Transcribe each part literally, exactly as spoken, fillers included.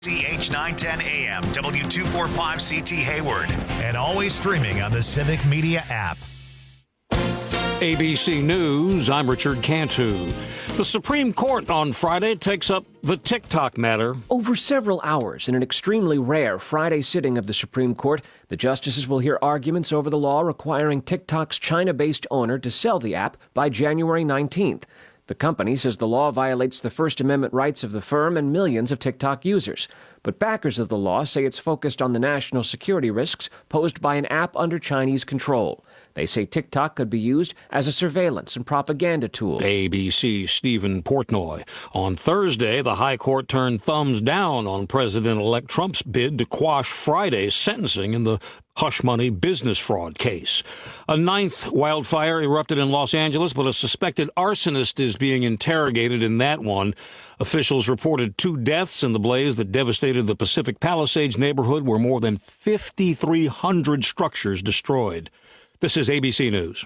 C H nine ten A M, W two forty-five C T Hayward, and always streaming on the Civic Media app. A B C News, I'm Richard Cantu. The Supreme Court on Friday takes up the TikTok matter. Over several hours, in an extremely rare Friday sitting of the Supreme Court, the justices will hear arguments over the law requiring TikTok's China-based owner to sell the app by January nineteenth. The company says the law violates the First Amendment rights of the firm and millions of TikTok users. But backers of the law say it's focused on the national security risks posed by an app under Chinese control. They say TikTok could be used as a surveillance and propaganda tool. A B C's Stephen Portnoy. On Thursday, the High Court turned thumbs down on President-elect Trump's bid to quash Friday's sentencing in the hush money business fraud case. A ninth wildfire erupted in Los Angeles, but a suspected arsonist is being interrogated in that one. Officials reported two deaths in the blaze that devastated the Pacific Palisades neighborhood, where more than fifty-three hundred structures destroyed. This is A B C News.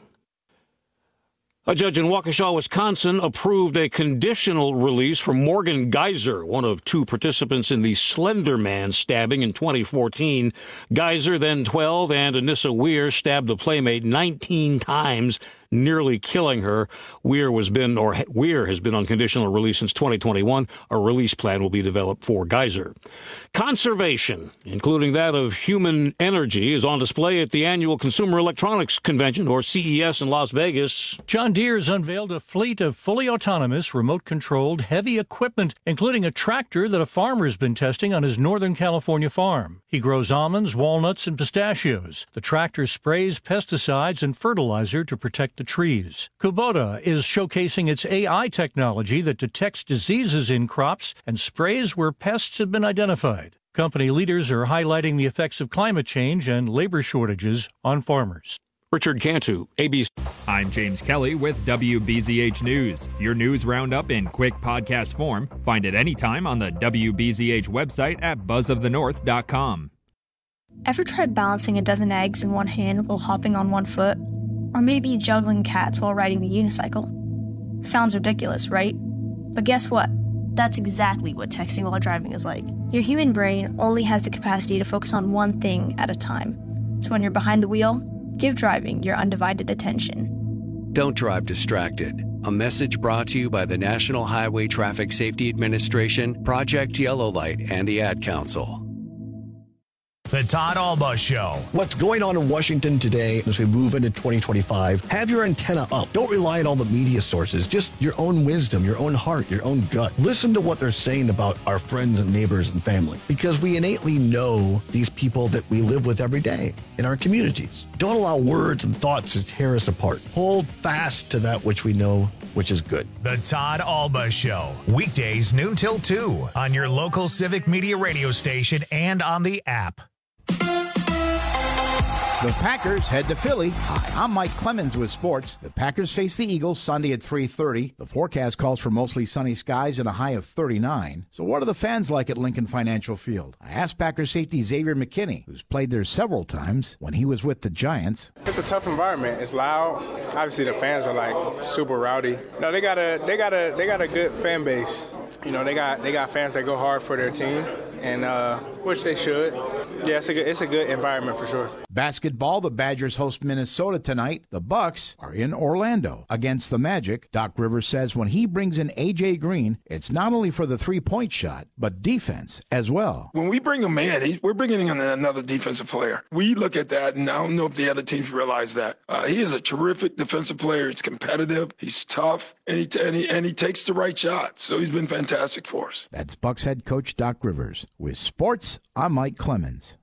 A judge in Waukesha, Wisconsin, approved a conditional release for Morgan Geyser, one of two participants in the Slender Man stabbing in twenty fourteen. Geyser, then twelve, and Anissa Weir stabbed a playmate nineteen times, nearly killing her. Weir was been or Weir has been on conditional release since twenty twenty-one. A release plan will be developed for Geyser. Conservation, including that of human energy, is on display at the annual Consumer Electronics Convention, or C E S, in Las Vegas. John Deere's unveiled a fleet of fully autonomous, remote-controlled, heavy equipment, including a tractor that a farmer's been testing on his Northern California farm. He grows almonds, walnuts, and pistachios. The tractor sprays pesticides and fertilizer to protect the trees. Kubota is showcasing its A I technology that detects diseases in crops and sprays where pests have been identified. Company leaders are highlighting the effects of climate change and labor shortages on farmers. Richard Cantu, A B C. I'm James Kelly with W B Z H News. Your news roundup in quick podcast form. Find it anytime on the W B Z H website at buzz of the north dot com. Ever tried balancing a dozen eggs in one hand while hopping on one foot? Or maybe juggling cats while riding the unicycle? Sounds ridiculous, right? But guess what? That's exactly what texting while driving is like. Your human brain only has the capacity to focus on one thing at a time. So when you're behind the wheel, give driving your undivided attention. Don't drive distracted. A message brought to you by the National Highway Traffic Safety Administration, Project Yellow Light, and the Ad Council. The Todd Alba Show. What's going on in Washington today as we move into twenty twenty-five? Have your antenna up. Don't rely on all the media sources. Just your own wisdom, your own heart, your own gut. Listen to what they're saying about our friends and neighbors and family, because we innately know these people that we live with every day in our communities. Don't allow words and thoughts to tear us apart. Hold fast to that which we know, which is good. The Todd Alba Show. Weekdays noon till two on your local Civic Media radio station and on the app. The Packers head to Philly. Hi, I'm Mike Clemens with sports. The Packers face the Eagles Sunday at three thirty. The forecast calls for mostly sunny skies and a high of thirty-nine. So what are the fans like at Lincoln Financial Field? I asked Packers safety Xavier McKinney, who's played there several times when he was with the Giants. It's a tough environment. It's loud. Obviously, the fans are like super rowdy. No, they got a they got a they got a good fan base. You know, they got they got fans that go hard for their team, and uh, which they should. Yeah, it's a good, it's a good environment for sure. Basketball, the Badgers host Minnesota tonight. The Bucks are in Orlando against the Magic. Doc Rivers says when he brings in A J Green, it's not only for the three-point shot, but defense as well. When we bring him in, he, we're bringing in another defensive player. We look at that, and I don't know if the other teams realize that. Uh, he is a terrific defensive player. He's competitive. He's tough, and he, t- and he and he takes the right shot. So he's been fantastic for us. That's Bucks head coach Doc Rivers. With sports, I'm Mike Clemens.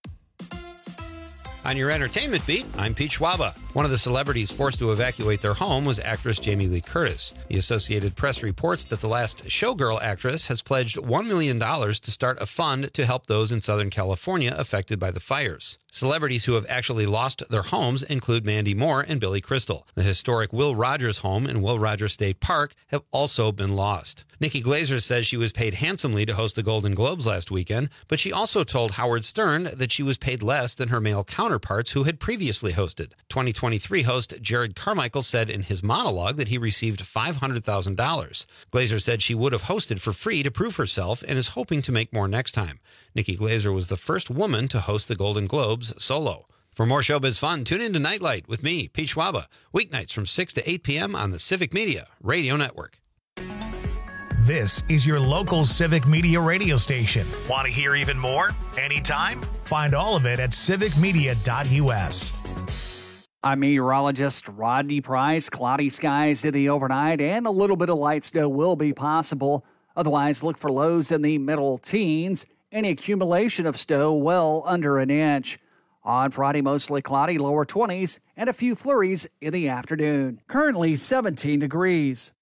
On your entertainment beat, I'm Pete Schwaba. One of the celebrities forced to evacuate their home was actress Jamie Lee Curtis. The Associated Press reports that the last Showgirl actress has pledged one million dollars to start a fund to help those in Southern California affected by the fires. Celebrities who have actually lost their homes include Mandy Moore and Billy Crystal. The historic Will Rogers home in Will Rogers State Park have also been lost. Nikki Glaser says she was paid handsomely to host the Golden Globes last weekend, but she also told Howard Stern that she was paid less than her male counterparts who had previously hosted. twenty twenty-three host Jared Carmichael said in his monologue that he received five hundred thousand dollars. Glaser said she would have hosted for free to prove herself and is hoping to make more next time. Nikki Glaser was the first woman to host the Golden Globes solo. For more showbiz fun, tune in to Nightlight with me, Pete Schwaba, weeknights from six to eight p.m. on the Civic Media Radio Network. This is your local Civic Media radio station. Want to hear even more? Anytime? Find all of it at civic media dot u s. I'm meteorologist Rodney Price. Cloudy skies in the overnight and a little bit of light snow will be possible. Otherwise, look for lows in the middle teens. Any accumulation of snow well under an inch. On Friday, mostly cloudy, lower twenties, and a few flurries in the afternoon. Currently seventeen degrees.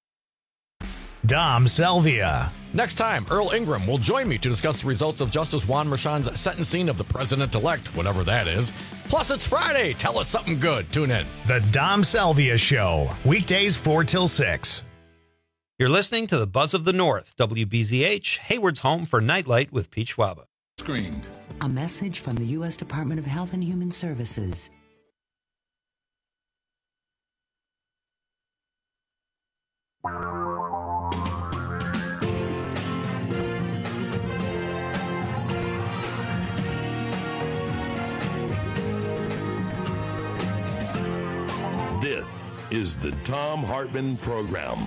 Dom Salvia. Next time, Earl Ingram will join me to discuss the results of Justice Juan Merchan's sentencing of the president-elect, whatever that is. Plus, it's Friday. Tell us something good. Tune in. The Dom Salvia Show. Weekdays four till six. You're listening to the Buzz of the North, W B Z H, Hayward's home for Nightlight with Pete Schwaba. Screened. A message from the U S Department of Health and Human Services. This is the Thom Hartmann Program.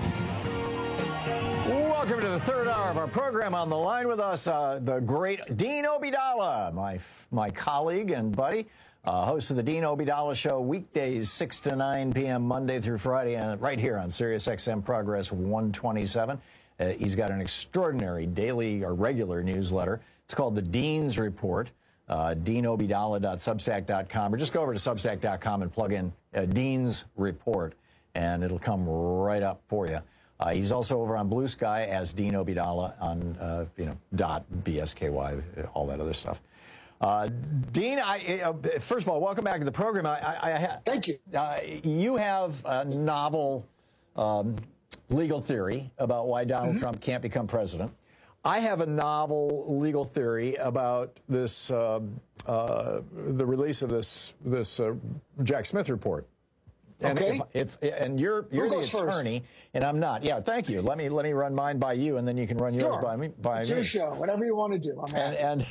Welcome to the third hour of our program. On the line with us, uh, the great Dean Obeidallah, my my colleague and buddy, uh, host of the Dean Obeidallah Show, weekdays six to nine p.m. Monday through Friday, uh, right here on Sirius X M Progress one twenty-seven. Uh, he's got an extraordinary daily or regular newsletter. It's called the Dean's Report. Uh, dean obeidallah dot substack dot com, or just go over to substack dot com and plug in uh, Dean's Report, and it'll come right up for you. Uh, he's also over on Blue Sky as Dean Obeidallah on, uh, you know, dot B S K Y, all that other stuff. Uh, Dean, I, uh, first of all, welcome back to the program. I, I, I Thank you. Uh, you have a novel um, legal theory about why Donald mm-hmm. Trump can't become president. I have a novel legal theory about this, uh, uh, the release of this this uh, Jack Smith report. And okay. If, if and you're you're the attorney, first? And I'm not. Yeah, thank you. Let me let me run mine by you, and then you can run yours sure. by me. By it's me. your show. Whatever you want to do. I'm and, and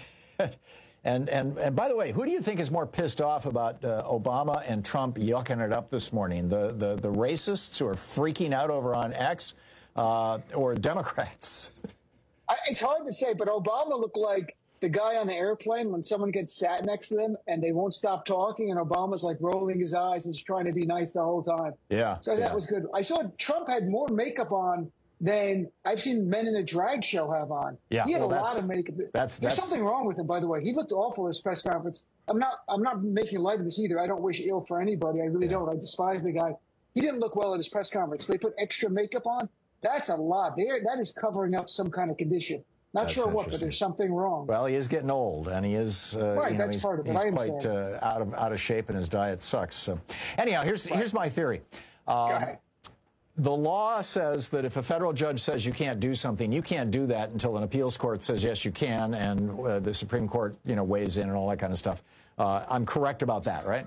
and and and by the way, who do you think is more pissed off about uh, Obama and Trump yucking it up this morning? The the the racists who are freaking out over on X, uh, or Democrats? I, it's hard to say, but Obama looked like the guy on the airplane when someone gets sat next to them and they won't stop talking, and Obama's like rolling his eyes and just trying to be nice the whole time. Yeah. So that yeah. was good. I saw Trump had more makeup on than I've seen men in a drag show have on. Yeah. He had well, a lot of makeup. That's, There's that's... something wrong with him, by the way. He looked awful at his press conference. I'm not I'm not making light of this either. I don't wish ill for anybody. I really yeah. don't. I despise the guy. He didn't look well at his press conference. They put extra makeup on. That's a lot. There, that is covering up some kind of condition. Not that's sure what, but there's something wrong. Well, he is getting old, and he is, uh, right, you know, that's he's, part of it. he's I quite uh, out of out of shape, and his diet sucks. So, anyhow, here's right. here's my theory. Um, the law says that if a federal judge says you can't do something, you can't do that until an appeals court says yes, you can, and uh, the Supreme Court, you know, weighs in and all that kind of stuff. Uh, I'm correct about that, right?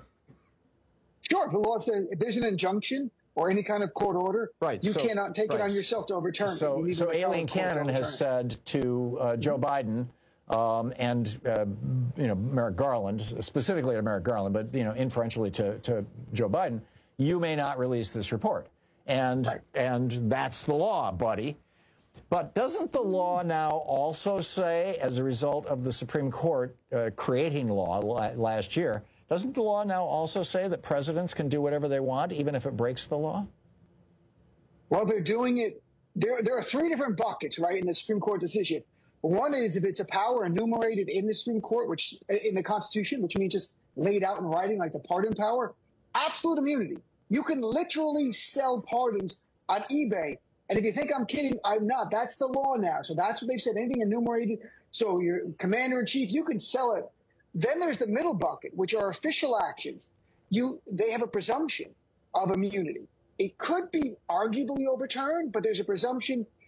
Sure. The law says if there's an injunction or any kind of court order, right. you so, cannot take right. it on yourself to overturn so, it. So Aileen Cannon has said to uh, Joe Biden um, and, uh, you know, Merrick Garland, specifically to Merrick Garland, but, you know, inferentially to, to Joe Biden, you may not release this report. And, right. and that's the law, buddy. But doesn't the law now also say, as a result of the Supreme Court uh, creating law last year, doesn't the law now also say that presidents can do whatever they want, even if it breaks the law? Well, they're doing it. There, there are three different buckets, right, in the Supreme Court decision. One is if it's a power enumerated in the Supreme Court, which in the Constitution, which means just laid out in writing, like the pardon power, absolute immunity. You can literally sell pardons on eBay. And if you think I'm kidding, I'm not. That's the law now. So that's what they've said. Anything enumerated. So your commander in chief, you can sell it. Then there's the middle bucket, which are official actions. You, they have a presumption of immunity. It could be arguably overturned, but there's a presumption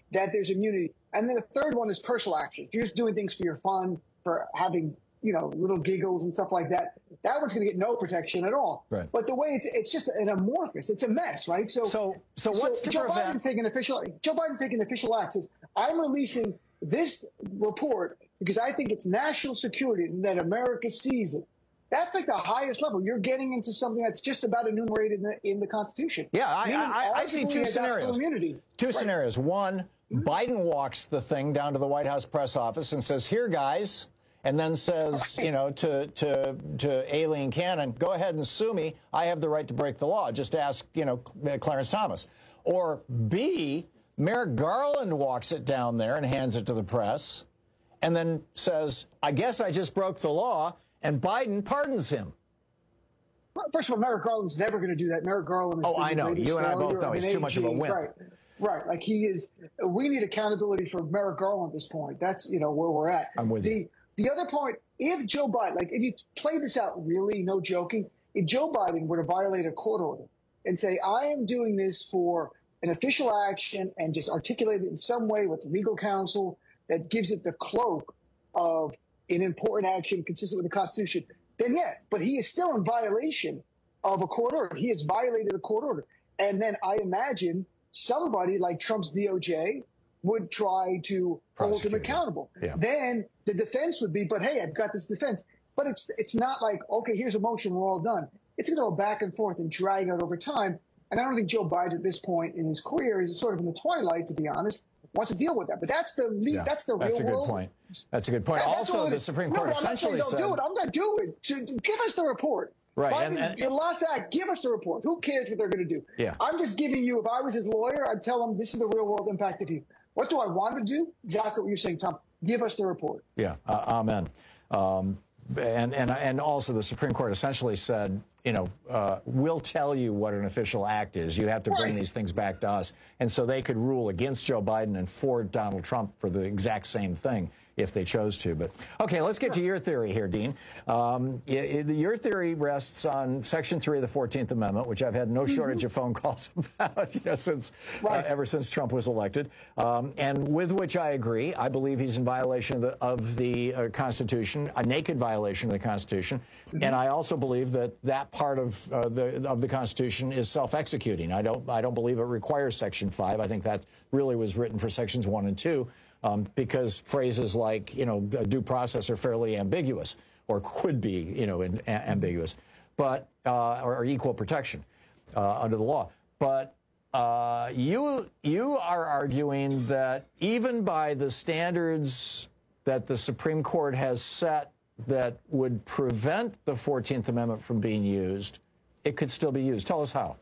that there's immunity. And then the third one is personal action. You're just doing things for your fun, for having, you know, little giggles and stuff like that. That one's going to get no protection at all. Right. But the way it's it's just an amorphous, it's a mess, right? So so so what's to Joe prevent? Biden's taking official Joe Biden's taking official acts. Says, I'm releasing this report because I think it's national security that America sees it. That's like the highest level. You're getting into something that's just about enumerated in the, in the Constitution. Yeah, I, Meaning, I, I see two scenarios. Immunity. Two right. scenarios. One, Mm-hmm. Biden walks the thing down to the White House press office and says, "Here, guys," and then says, you know, to to to Aileen Cannon, "Go ahead and sue me. I have the right to break the law. Just ask, you know, Clarence Thomas." Or B, Merrick Garland walks it down there and hands it to the press, and then says, "I guess I just broke the law," and Biden pardons him. First of all, Merrick Garland's never going to do that. Merrick Garland is oh, I know. You and I both know he's too much of a wimp. Right. Right. Like he is. We need accountability for Merrick Garland at this point. That's, you know, where we're at. I'm with the, you. The other point, if Joe Biden, like if you play this out really, no joking, if Joe Biden were to violate a court order and say, I am doing this for an official action and just articulate it in some way with legal counsel that gives it the cloak of an important action consistent with the Constitution, then yeah, but he is still in violation of a court order. He has violated a court order. And then I imagine somebody like Trump's D O J would try to hold him accountable. Yeah. Then the defense would be, but hey, I've got this defense. But it's it's not like, okay, here's a motion, we're all done. It's going to go back and forth and drag out over time. And I don't think Joe Biden at this point in his career is sort of in the twilight, to be honest, wants to deal with that. But that's the le- Yeah, that's the real that's a good world. point. That's a good point. That- that's Also, all it the is. Supreme No, Court but I'm not saying essentially said, don't do it. I'm going to do it. To- Give us the report. Right, Biden, and- and- the last act, give us the report. Who cares what they're going to do? Yeah. I'm just giving you, if I was his lawyer, I'd tell him this is the real world impact of you. What do I want to do? Exactly what you're saying, Tom. Give us the report. Yeah, uh, amen. Um, and, and, and also the Supreme Court essentially said, you know, uh, we'll tell you what an official act is. You have to bring Right. these things back to us. And so they could rule against Joe Biden and for Donald Trump for the exact same thing if they chose to. But okay, let's get to your theory here, Dean. Um, y- y- your theory rests on Section three of the fourteenth Amendment, which I've had no shortage of phone calls about you know, since Right. uh, ever since Trump was elected, um, and with which I agree. I believe he's in violation of the, of the uh, Constitution, a naked violation of the Constitution, Mm-hmm. and I also believe that that part of uh, the of the Constitution is self-executing. I don't I don't believe it requires Section five. I think that really was written for Sections one and two. Um, because phrases like, you know, due process are fairly ambiguous, or could be, you know, in, a- ambiguous, but uh, or, or equal protection uh, under the law. But uh, you you are arguing that even by the standards that the Supreme Court has set that would prevent the fourteenth Amendment from being used, it could still be used. Tell us how.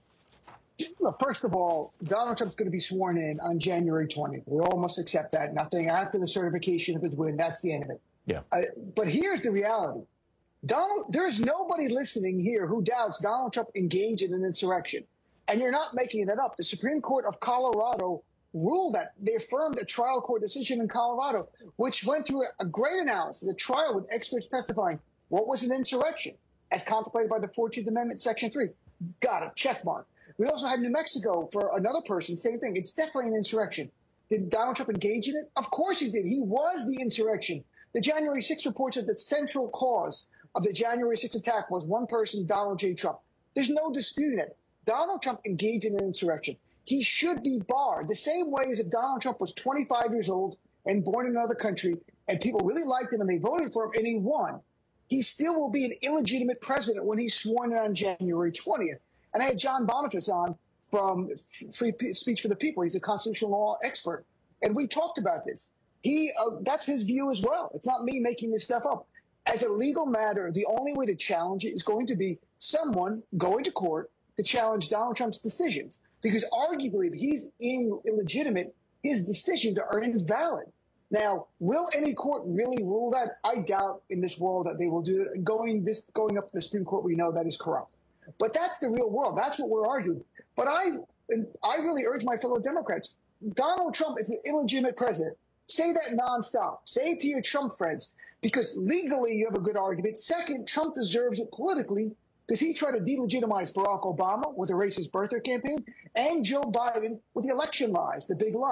Look, first of all, Donald Trump's going to be sworn in on January twentieth. We all must accept that. Nothing after the certification of his win. That's the end of it. Yeah. Uh, but here's the reality. Donald, there's nobody listening here who doubts Donald Trump engaged in an insurrection. And you're not making that up. The Supreme Court of Colorado ruled that. They affirmed a trial court decision in Colorado, which went through a great analysis, a trial with experts testifying what was an insurrection as contemplated by the fourteenth Amendment, Section three. Got it. Check mark. We also had New Mexico for another person, same thing. It's definitely an insurrection. Did Donald Trump engage in it? Of course he did. He was the insurrection. The January sixth report said the central cause of the January sixth attack was one person, Donald J. Trump. There's no disputing it. Donald Trump engaged in an insurrection. He should be barred the same way as if Donald Trump was twenty-five years old and born in another country and people really liked him and they voted for him and he won. He still will be an illegitimate president when he's sworn in on January twentieth. And I had John Boniface on from Free Speech for the People. He's a constitutional law expert. And we talked about this. He uh, that's his view as well. It's not me making this stuff up. As a legal matter, the only way to challenge it is going to be someone going to court to challenge Donald Trump's decisions. Because arguably, if he's in, illegitimate, his decisions are invalid. Now, will any court really rule that? I doubt in this world that they will do it. Going, this, going up to the Supreme Court, we know that is corrupt. But that's the real world. That's what we're arguing. But I, I really urge my fellow Democrats, Donald Trump is an illegitimate president. Say that nonstop. Say it to your Trump friends, because legally you have a good argument. Second, Trump deserves it politically because he tried to delegitimize Barack Obama with a racist birther campaign and Joe Biden with the election lies, the big lie.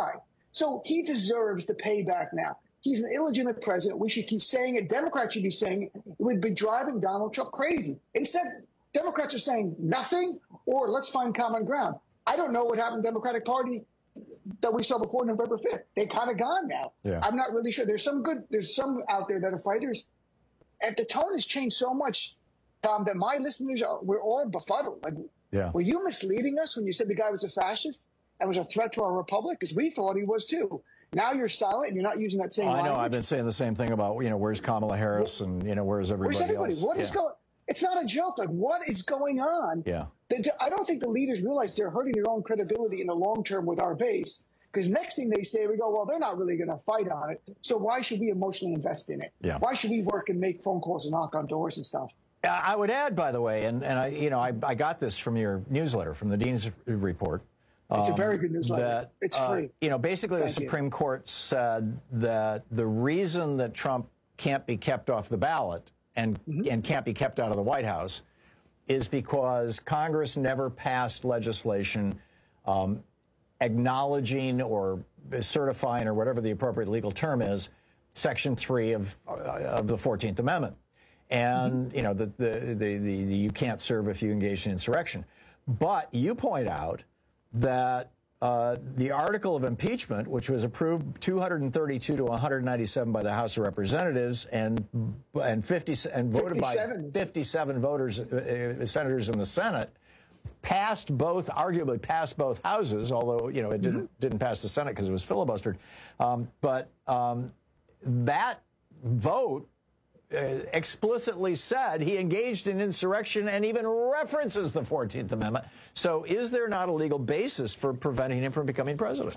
So he deserves the payback now. He's an illegitimate president. We should keep saying it. Democrats should be saying it. It would be driving Donald Trump crazy. Instead, Democrats are saying nothing, or let's find common ground. I don't know what happened to the Democratic Party that we saw before November fifth. They kind of gone now. Yeah. I'm not really sure. There's some good, there's some out there that are fighters. And the tone has changed so much, Tom, that my listeners are, we're all befuddled. Like, yeah. Were you misleading us when you said the guy was a fascist and was a threat to our republic? Because we thought he was too. Now you're silent and you're not using that same I know. language. I've been saying the same thing about, you know, where's Kamala Harris and, you know, where's everybody, where's everybody? else? What is yeah. going It's not a joke. Like, what is going on? Yeah. I don't think the leaders realize they're hurting their own credibility in the long term with our base. Because next thing they say, we go, well, they're not really going to fight on it. So why should we emotionally invest in it? Yeah. Why should we work and make phone calls and knock on doors and stuff? I would add, by the way, and, and I, you know, I, I got this from your newsletter, from the Dean's Report. It's um, a very good newsletter. That, it's uh, free. You know, basically Thank the you. Supreme Court said that the reason that Trump can't be kept off the ballot and, Mm-hmm. and can't be kept out of the White House is because Congress never passed legislation um, acknowledging or certifying, or whatever the appropriate legal term is, Section three of, uh, of the fourteenth Amendment. And, mm-hmm. you know, the, the, the, the, the you can't serve if you engage in insurrection. But you point out that uh, the article of impeachment, which was approved two hundred thirty-two to one hundred ninety-seven by the House of Representatives and and fifty and voted fifty-seven. by fifty-seven voters, uh, senators in the Senate, passed both, arguably passed both houses, although, you know, it didn't mm-hmm. didn't pass the Senate because it was filibustered. Um, but um, that vote Uh, explicitly said he engaged in insurrection and even references the fourteenth Amendment. So is there not a legal basis for preventing him from becoming president?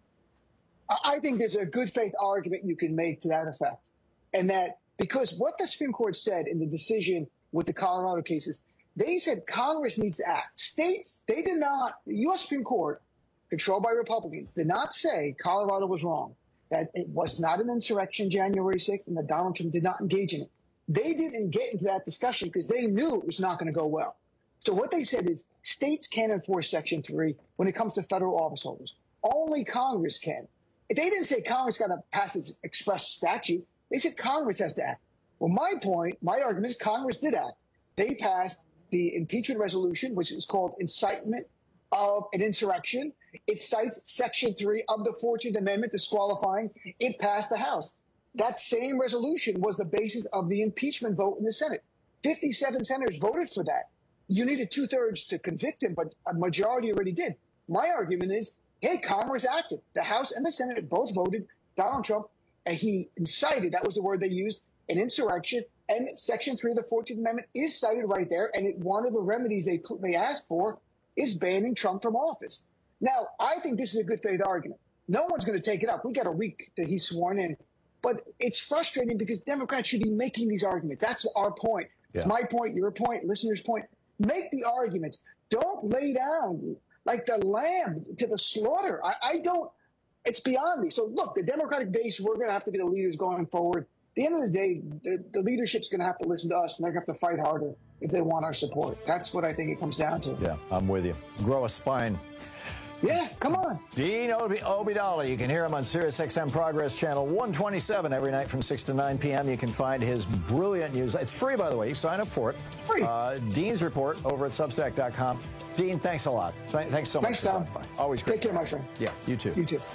I think there's a good faith argument you can make to that effect. And that because what the Supreme Court said in the decision with the Colorado cases, they said Congress needs to act. States, they did not, the U S Supreme Court, controlled by Republicans, did not say Colorado was wrong, that it was not an insurrection January sixth and that Donald Trump did not engage in it. They didn't get into that discussion because they knew it was not going to go well. So what they said is states can't enforce Section three when it comes to federal office holders. Only Congress can. If they didn't say Congress got to pass this express statute, they said Congress has to act. Well, my point, my argument is Congress did act. They passed the impeachment resolution, which is called incitement of an insurrection. It cites Section three of the fourteenth Amendment disqualifying. It passed the House. That same resolution was the basis of the impeachment vote in the Senate. fifty-seven senators voted for that. You needed two-thirds to convict him, but a majority already did. My argument is, hey, Congress acted. The House and the Senate both voted Donald Trump, and he incited, that was the word they used, an insurrection. And Section three of the fourteenth Amendment is cited right there, and it, one of the remedies they they asked for is banning Trump from office. Now, I think this is a good faith argument. No one's going to take it up. We got a week that he's sworn in. But it's frustrating because Democrats should be making these arguments. That's our point. Yeah. It's my point, your point, listeners' point. Make the arguments. Don't lay down like the lamb to the slaughter. I, I don't, it's beyond me. So look, the Democratic base, we're going to have to be the leaders going forward. At the end of the day, the, the leadership's going to have to listen to us, and they're going to have to fight harder if they want our support. That's what I think it comes down to. Yeah, I'm with you. Grow a spine. Yeah, come on. Dean Obeidallah. You can hear him on Sirius X M Progress Channel one twenty-seven every night from six to nine p.m. You can find his brilliant news. It's free, by the way. You sign up for it. Free. Uh, Dean's Report over at Substack dot com. Dean, thanks a lot. Th- thanks so thanks, much. Thanks, Tom. Always great. Take care, my friend. Yeah, you too. You too.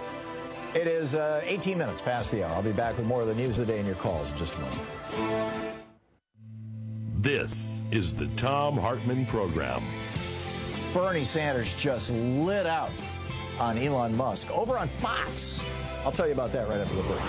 It is uh, eighteen minutes past the hour. I'll be back with more of the news of the day and your calls in just a moment. This is the Thom Hartmann Program. Bernie Sanders just lit out on Elon Musk over on Fox. I'll tell you about that right after the break.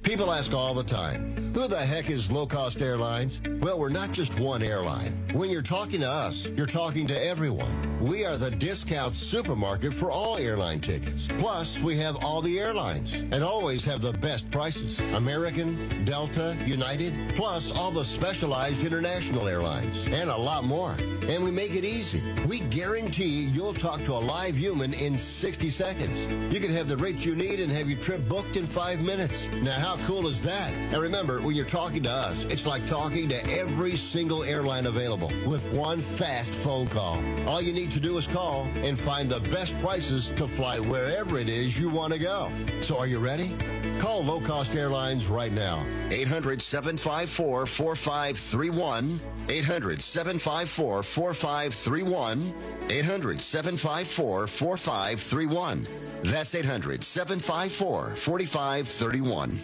People ask all the time, who the heck is Low Cost Airlines? Well, we're not just one airline. When you're talking to us, you're talking to everyone. We are the discount supermarket for all airline tickets. Plus, we have all the airlines and always have the best prices. American, Delta, United, plus all the specialized international airlines and a lot more. And we make it easy. We guarantee you'll talk to a live human in sixty seconds. You can have the rates you need and have your trip booked in five minutes. Now, how cool is that? And remember, when you're talking to us, it's like talking to every single airline available with one fast phone call. All you need to do is call and find the best prices to fly wherever it is you want to go. So are you ready? Call Low Cost Airlines right now. eight hundred, seven five four, four five three one. eight hundred, seven five four, four five three one. eight hundred, seven five four, four five three one. That's eight hundred, seven five four, four five three one.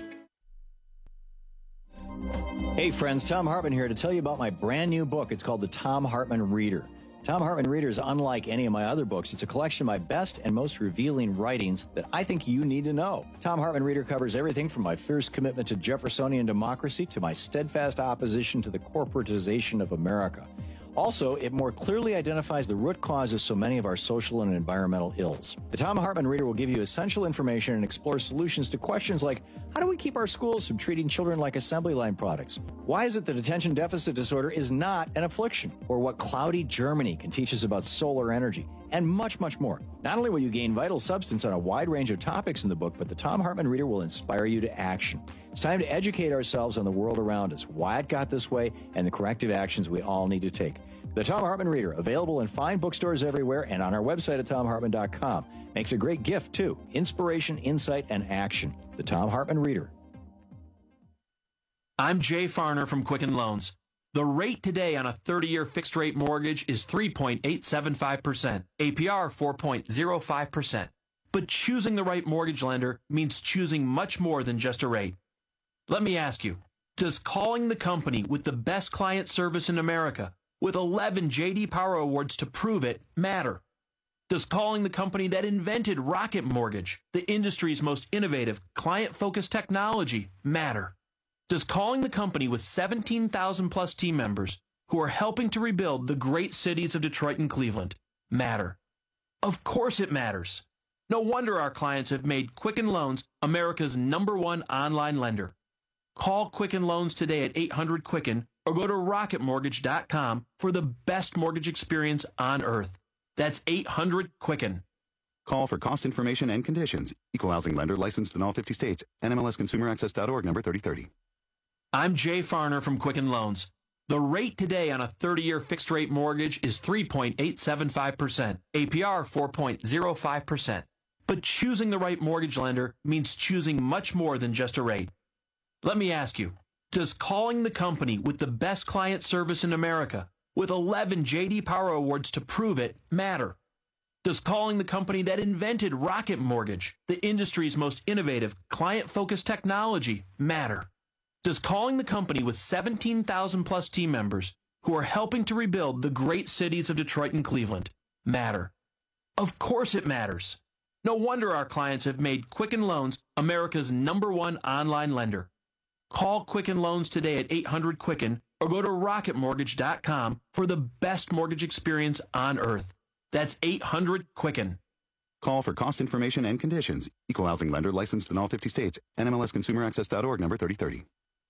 Hey friends, Tom Hartman here to tell you about my brand new book. It's called The Tom Hartman Reader. Tom Hartman Reader is unlike any of my other books. It's a collection of my best and most revealing writings that I think you need to know. Tom Hartman Reader covers everything from my fierce commitment to Jeffersonian democracy to my steadfast opposition to the corporatization of America. Also, it more clearly identifies the root causes so many of our social and environmental ills. The Tom Hartman Reader will give you essential information and explore solutions to questions like, how do we keep our schools from treating children like assembly line products? Why is it that attention deficit disorder is not an affliction? Or what cloudy Germany can teach us about solar energy? And much, much more. Not only will you gain vital substance on a wide range of topics in the book, but the Tom Hartman Reader will inspire you to action. It's time to educate ourselves on the world around us, why it got this way, and the corrective actions we all need to take. The Tom Hartman Reader, available in fine bookstores everywhere and on our website at tom hartman dot com. Makes a great gift, too. Inspiration, insight, and action. The Tom Hartman Reader. I'm Jay Farner from Quicken Loans. The rate today on a thirty-year fixed-rate mortgage is three point eight seven five percent, A P R four point zero five percent. But choosing the right mortgage lender means choosing much more than just a rate. Let me ask you, does calling the company with the best client service in America, with eleven J D Power Awards to prove it, matter? Does calling the company that invented Rocket Mortgage, the industry's most innovative, client-focused technology, matter? Does calling the company with seventeen thousand plus team members who are helping to rebuild the great cities of Detroit and Cleveland matter? Of course it matters. No wonder our clients have made Quicken Loans America's number one online lender. Call Quicken Loans today at eight hundred Quicken or go to rocket mortgage dot com for the best mortgage experience on earth. That's eight hundred Quicken. Call for cost information and conditions. Equal housing lender licensed in all fifty states. N M L S consumer access dot org number thirty thirty. I'm Jay Farner from Quicken Loans. The rate today on a thirty-year fixed-rate mortgage is three point eight seven five percent, A P R four point zero five percent. But choosing the right mortgage lender means choosing much more than just a rate. Let me ask you, does calling the company with the best client service in America, with eleven J D Power Awards to prove it, matter? Does calling the company that invented Rocket Mortgage, the industry's most innovative, client-focused technology, matter? Does calling the company with seventeen thousand plus team members who are helping to rebuild the great cities of Detroit and Cleveland matter? Of course it matters. No wonder our clients have made Quicken Loans America's number one online lender. Call Quicken Loans today at eight hundred Quicken or go to rocket mortgage dot com for the best mortgage experience on earth. That's eight hundred Quicken. Call for cost information and conditions. Equal housing lender licensed in all fifty states. N M L S consumer access dot org number thirty thirty.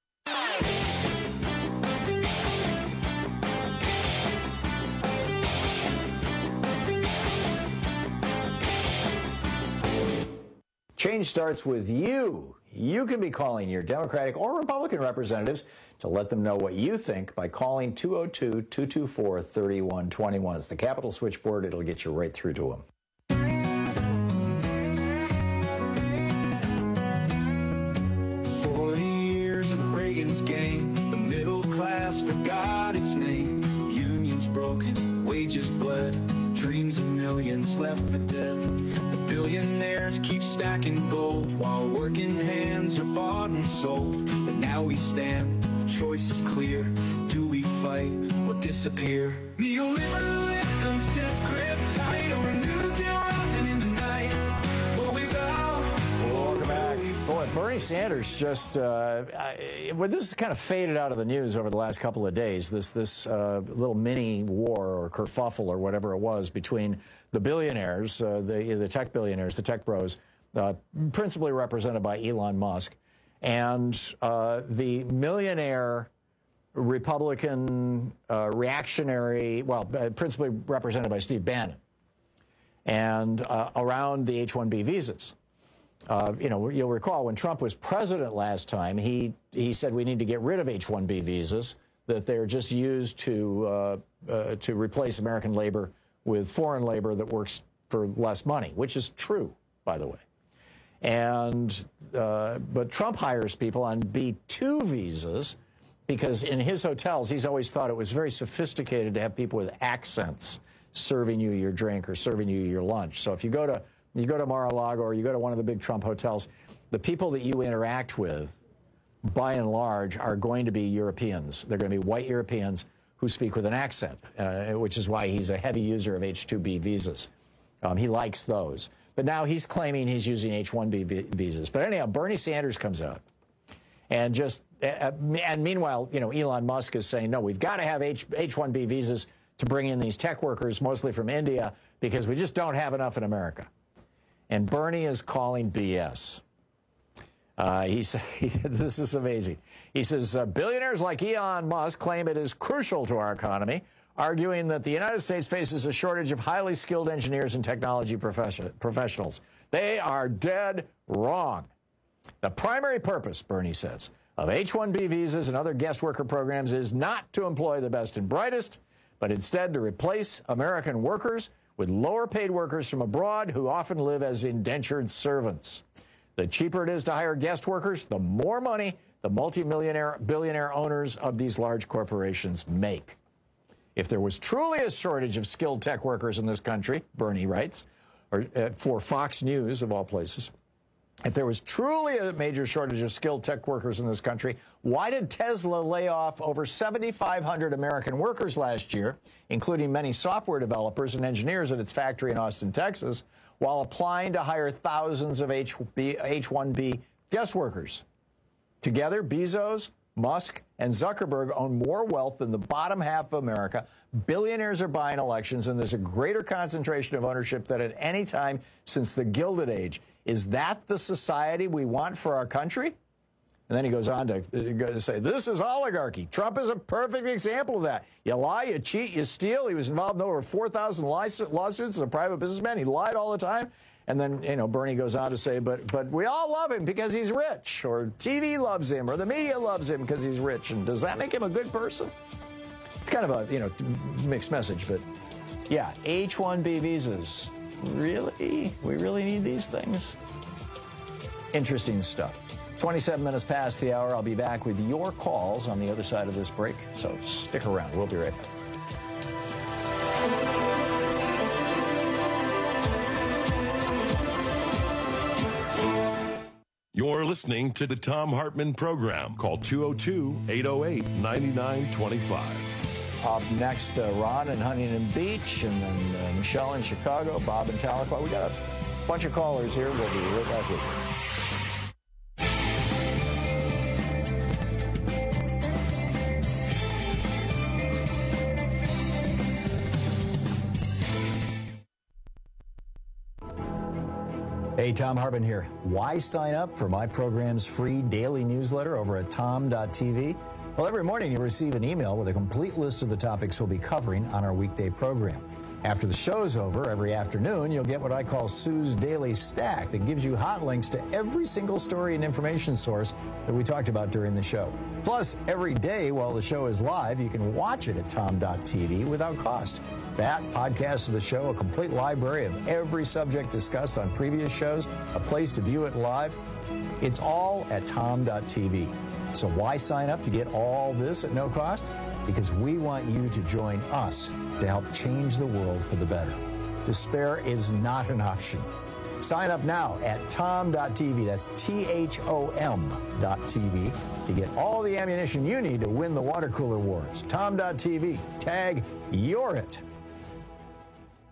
Change starts with you. You can be calling your Democratic or Republican representatives to let them know what you think by calling two oh two, two two four, three one two one. It's the Capitol switchboard. It'll get you right through to them. Forty years of Reagan's game, the middle class forgot its name. Unions broken, wages bled, dreams of millions left for dead. The billionaires keep stacking gold while working hands are bought and sold. But now we stand, the choice is clear. Do we fight or disappear? Neoliberalism's death grip tight, or a new day rising in the night. But we bow. Welcome back. Boy, know, Bernie Sanders just, uh, I, well, this has kind of faded out of the news over the last couple of days, this this uh, little mini war or kerfuffle or whatever it was between the billionaires, uh, the, the tech billionaires, the tech bros, uh, principally represented by Elon Musk, and uh, the millionaire Republican uh, reactionary, well, uh, principally represented by Steve Bannon, and uh, around the H one B visas. Uh, you know, you'll recall when Trump was president last time, he he said we need to get rid of H one B visas, that they're just used to uh, uh, to replace American labor with foreign labor that works for less money, which is true, by the way. And uh, but Trump hires people on B two visas because in his hotels, he's always thought it was very sophisticated to have people with accents serving you your drink or serving you your lunch. So if you go to You go to Mar-a-Lago or you go to one of the big Trump hotels, the people that you interact with, by and large, are going to be Europeans. They're going to be white Europeans who speak with an accent, uh, which is why he's a heavy user of H two B visas. Um, he likes those. But now he's claiming he's using H one B visas. But anyhow, Bernie Sanders comes out and just, uh, and meanwhile, you know, Elon Musk is saying, no, we've got to have H, H1B visas to bring in these tech workers, mostly from India, because we just don't have enough in America. And Bernie is calling B S. Uh, he, he, this is amazing. He says, uh, billionaires like Elon Musk claim it is crucial to our economy, arguing that the United States faces a shortage of highly skilled engineers and technology profession, professionals. They are dead wrong. The primary purpose, Bernie says, of H one B visas and other guest worker programs is not to employ the best and brightest, but instead to replace American workers with lower-paid workers from abroad who often live as indentured servants. The cheaper it is to hire guest workers, the more money the multimillionaire, billionaire owners of these large corporations make. If there was truly a shortage of skilled tech workers in this country, Bernie writes, or uh, for Fox News, of all places, if there was truly a major shortage of skilled tech workers in this country, why did Tesla lay off over seventy-five hundred American workers last year, including many software developers and engineers at its factory in Austin, Texas, while applying to hire thousands of H one B guest workers? Together, Bezos, Musk, and Zuckerberg own more wealth than the bottom half of America. Billionaires are buying elections, and there's a greater concentration of ownership than at any time since the Gilded Age. Is that the society we want for our country? And then he goes on to, to say, this is oligarchy. Trump is a perfect example of that. You lie, you cheat, you steal. He was involved in over four thousand lawsuits as a private businessman. He lied all the time. And then, you know, Bernie goes on to say, but but we all love him because he's rich, or T V loves him, or the media loves him because he's rich. And does that make him a good person? It's kind of a, you know, mixed message, but yeah, H one B visas. Really? We really need these things? Interesting stuff. twenty-seven minutes past the hour. I'll be back with your calls on the other side of this break, so stick around. We'll be right back. You're listening to the Thom Hartmann Program. Call two oh two, eight oh eight, nine nine two five. Up next, uh, Ron in Huntington Beach, and then uh, Michelle in Chicago, Bob in Tahlequah. We got a bunch of callers here. We'll be right back with you. Hey, Thom Hartmann here. Why sign up for my program's free daily newsletter over at tom dot t v? Well, every morning you receive an email with a complete list of the topics we'll be covering on our weekday program. After the show's over, every afternoon, you'll get what I call Sue's Daily Stack that gives you hot links to every single story and information source that we talked about during the show. Plus, every day while the show is live, you can watch it at tom dot t v without cost. That, podcasts of the show, a complete library of every subject discussed on previous shows, a place to view it live. It's all at tom dot t v. So why sign up to get all this at no cost? Because we want you to join us to help change the world for the better. Despair is not an option. Sign up now at tom dot t v. That's T H O M dot T V to get all the ammunition you need to win the water cooler wars. tom dot t v. Tag You're It.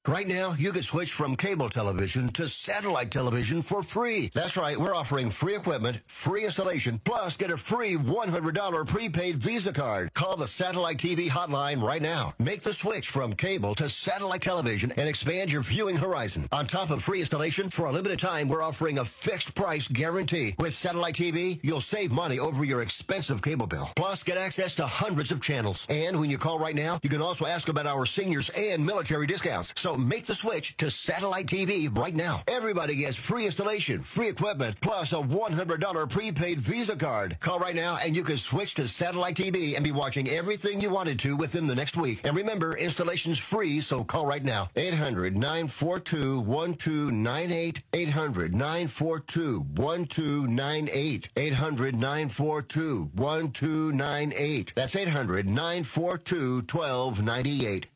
Right now, you can switch from cable television to satellite television for free. That's right, we're offering free equipment, free installation, plus get a free one hundred dollars prepaid Visa card. Call the Satellite T V hotline right now. Make the switch from cable to satellite television and expand your viewing horizon. On top of free installation, for a limited time, we're offering a fixed price guarantee. With Satellite T V, you'll save money over your expensive cable bill. Plus, get access to hundreds of channels. And when you call right now, you can also ask about our seniors and military discounts. So make the switch to Satellite T V right now. Everybody gets free installation, free equipment, plus a one hundred dollars prepaid Visa card. Call right now and you can switch to Satellite T V and be watching everything you wanted to within the next week. And remember, installation's free, so call right now. eight hundred, nine four two, one two nine eight. eight hundred, nine four two, one two nine eight. eight hundred, nine four two, one two nine eight. That's eight hundred, nine four two, one two nine eight.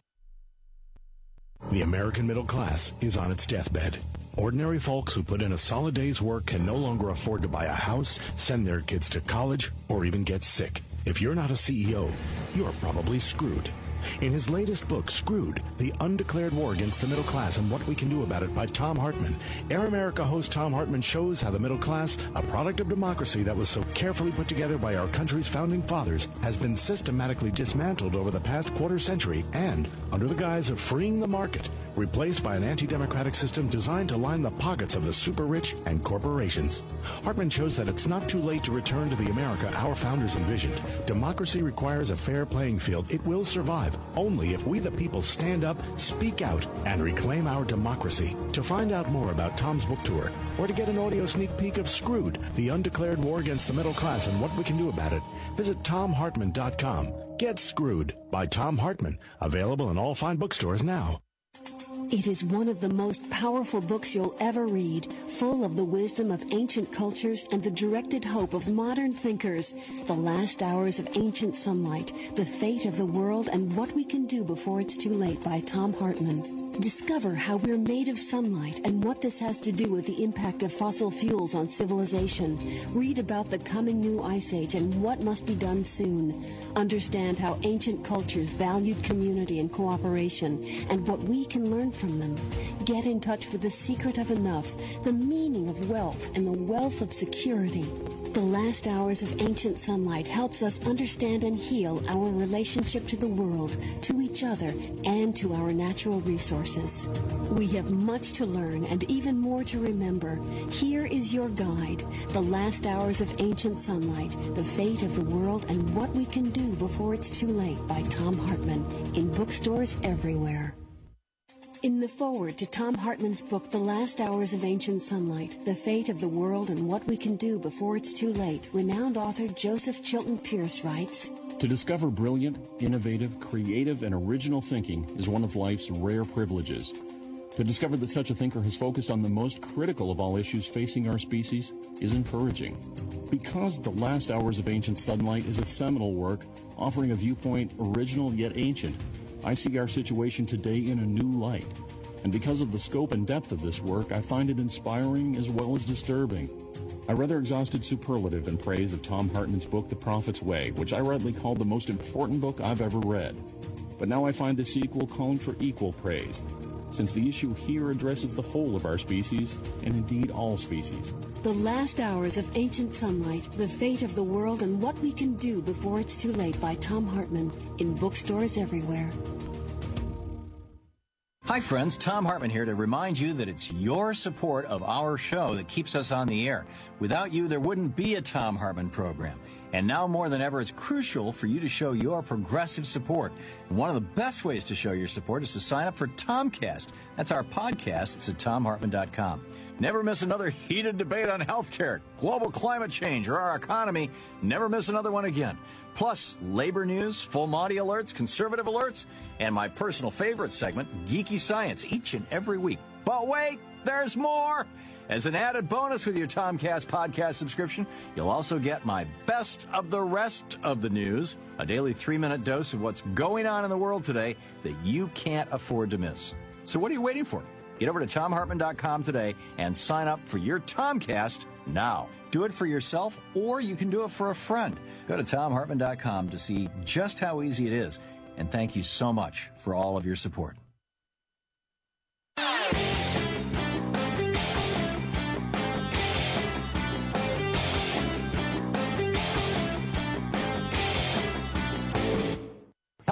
The American middle class is on its deathbed. Ordinary folks who put in a solid day's work can no longer afford to buy a house, send their kids to college, or even get sick. If you're not a C E O, you're probably screwed. In his latest book, Screwed, The Undeclared War Against the Middle Class and What We Can Do About It by Tom Hartman, Air America host Tom Hartman shows how the middle class, a product of democracy that was so carefully put together by our country's founding fathers, has been systematically dismantled over the past quarter century and, under the guise of freeing the market, replaced by an anti-democratic system designed to line the pockets of the super-rich and corporations. Hartman shows that it's not too late to return to the America our founders envisioned. Democracy requires a fair playing field. It will survive only if we the people stand up, speak out, and reclaim our democracy. To find out more about Tom's book tour, or to get an audio sneak peek of Screwed, The Undeclared War Against the Middle Class and What We Can Do About It, visit tom hartman dot com. Get Screwed by Tom Hartman, available in all fine bookstores now. It is one of the most powerful books you'll ever read, full of the wisdom of ancient cultures and the directed hope of modern thinkers. The Last Hours of Ancient Sunlight, The Fate of the World and What We Can Do Before It's Too Late by Tom Hartman. Discover how we're made of sunlight and what this has to do with the impact of fossil fuels on civilization. Read about the coming new ice age and what must be done soon. Understand how ancient cultures valued community and cooperation and what we can learn from them. Get in touch with the secret of enough, the meaning of wealth, and the wealth of security. The Last Hours of Ancient Sunlight helps us understand and heal our relationship to the world, to each other, and to our natural resources. We have much to learn and even more to remember. Here is your guide, The Last Hours of Ancient Sunlight, The Fate of the World and What We Can Do Before It's Too Late by Tom Hartman, in bookstores everywhere. In the foreword to Tom Hartman's book, The Last Hours of Ancient Sunlight, The Fate of the World and What We Can Do Before It's Too Late, renowned author Joseph Chilton Pearce writes, To discover brilliant, innovative, creative, and original thinking is one of life's rare privileges. To discover that such a thinker has focused on the most critical of all issues facing our species is encouraging. Because The Last Hours of Ancient Sunlight is a seminal work offering a viewpoint original yet ancient, I see our situation today in a new light. And because of the scope and depth of this work, I find it inspiring as well as disturbing. I rather exhausted superlative in praise of Tom Hartman's book, The Prophet's Way, which I rightly called the most important book I've ever read. But now I find the sequel calling for equal praise, since the issue here addresses the whole of our species, and indeed all species. The Last Hours of Ancient Sunlight, The Fate of the World and What We Can Do Before It's Too Late by Tom Hartman, in bookstores everywhere. Hi friends, Tom Hartman here to remind you that it's your support of our show that keeps us on the air. Without you, there wouldn't be a Tom Hartman program. And now more than ever, it's crucial for you to show your progressive support. And one of the best ways to show your support is to sign up for Tomcast. That's our podcast. It's at tom hartman dot com. Never miss another heated debate on healthcare, global climate change, or our economy. Never miss another one again. Plus, labor news, full Monty alerts, conservative alerts, and my personal favorite segment, Geeky Science, each and every week. But wait, there's more! As an added bonus with your Tomcast podcast subscription, you'll also get my best of the rest of the news, a daily three-minute dose of what's going on in the world today that you can't afford to miss. So what are you waiting for? Get over to tom hartman dot com today and sign up for your Tomcast now. Do it for yourself, or you can do it for a friend. Go to tom hartman dot com to see just how easy it is. And thank you so much for all of your support.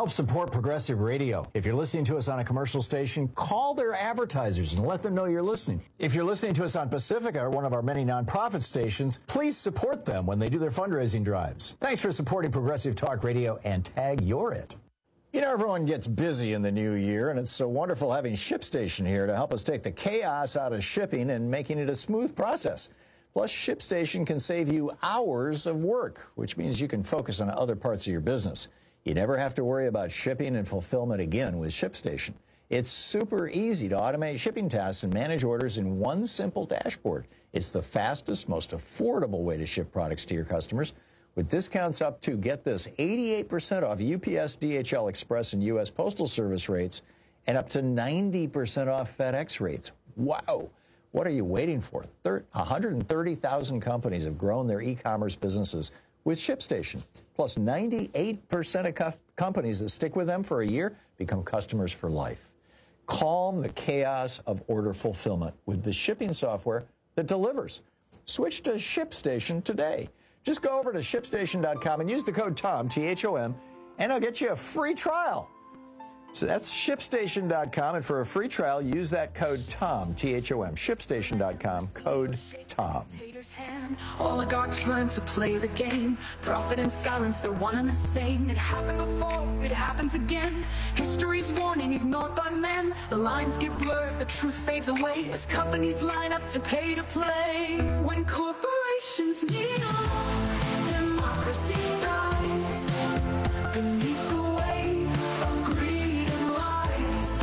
Help support Progressive Radio. If you're listening to us on a commercial station, call their advertisers and let them know you're listening. If you're listening to us on Pacifica, or one of our many nonprofit stations, please support them when they do their fundraising drives. Thanks for supporting Progressive Talk Radio, and tag you're it. You know, everyone gets busy in the new year, and it's so wonderful having ShipStation here to help us take the chaos out of shipping and making it a smooth process. Plus, ShipStation can save you hours of work, which means you can focus on other parts of your business. You never have to worry about shipping and fulfillment again with ShipStation. It's super easy to automate shipping tasks and manage orders in one simple dashboard. It's the fastest, most affordable way to ship products to your customers, with discounts up to, get this, eighty-eight percent off U P S, D H L Express, and U S Postal Service rates, and up to ninety percent off FedEx rates. Wow! What are you waiting for? one hundred thirty thousand companies have grown their e-commerce businesses with ShipStation. Plus, ninety-eight percent of co- companies that stick with them for a year become customers for life. Calm the chaos of order fulfillment with the shipping software that delivers. Switch to ShipStation today. Just go over to ship station dot com and use the code TOM, T H O M, and I'll get you a free trial. So that's ship station dot com, and for a free trial, use that code TOM, T H O M, ship station dot com, code TOM. Oligarchs learn to play the game. Profit and silence, they're one and the same. It happened before, it happens again. History's warning, ignored by men. The lines get blurred, the truth fades away as companies line up to pay to play. When corporations kneel, democracy dies beneath the weight of greed and lies.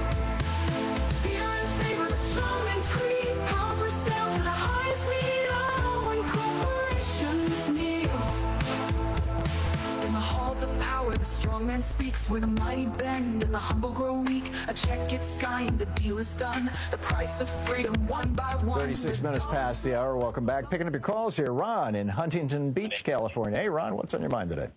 Fear and favor, the strong man's creed. Power for sale to the highest leader. When corporations kneel in the halls of power, the strong man speaks. Where the mighty bend and the humble grow weak. A check gets signed, the deal is done. The price of freedom, one by one. thirty-six minutes past the hour. Welcome back. Picking up your calls here. Ron in Huntington Beach, California. Hey, Ron, what's on your mind today?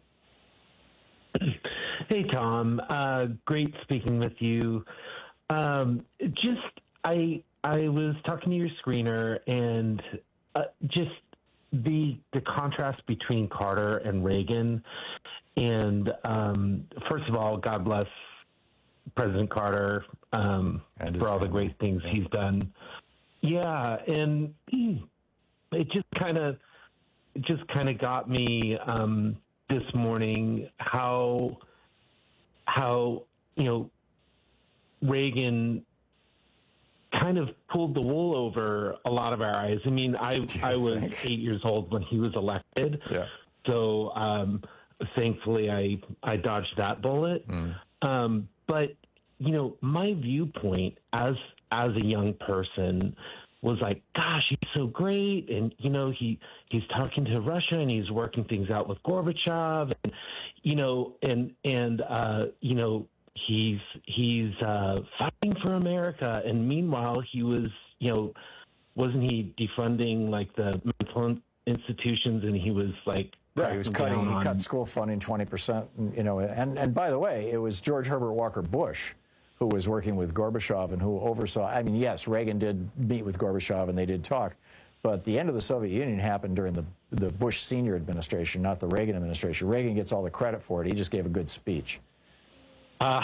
Hey, Tom. Uh, great speaking with you. Um, just, I I was talking to your screener, and uh, just the the contrast between Carter and Reagan. And um, first of all, God bless President Carter um, for all the great things he's done. Yeah, and it just kind of just kind of got me um, this morning how how you know Reagan kind of pulled the wool over a lot of our eyes. I mean, I I was eight years old when he was elected, yeah. so um, thankfully I I dodged that bullet. Mm. Um, but you know, my viewpoint as as a young person was like, gosh, he's so great, and you know, he he's talking to Russia and he's working things out with Gorbachev, and you know, and and uh, you know, he's he's uh, fighting for America, and meanwhile, he was, you know, wasn't he defunding like the mental institutions, and he was like. Right, he was cutting. He on... cut school funding twenty percent. You know, and and by the way, it was George Herbert Walker Bush who was working with Gorbachev and who oversaw. I mean, yes, Reagan did meet with Gorbachev and they did talk, but the end of the Soviet Union happened during the the Bush senior administration, not the Reagan administration. Reagan gets all the credit for it. He just gave a good speech. Uh,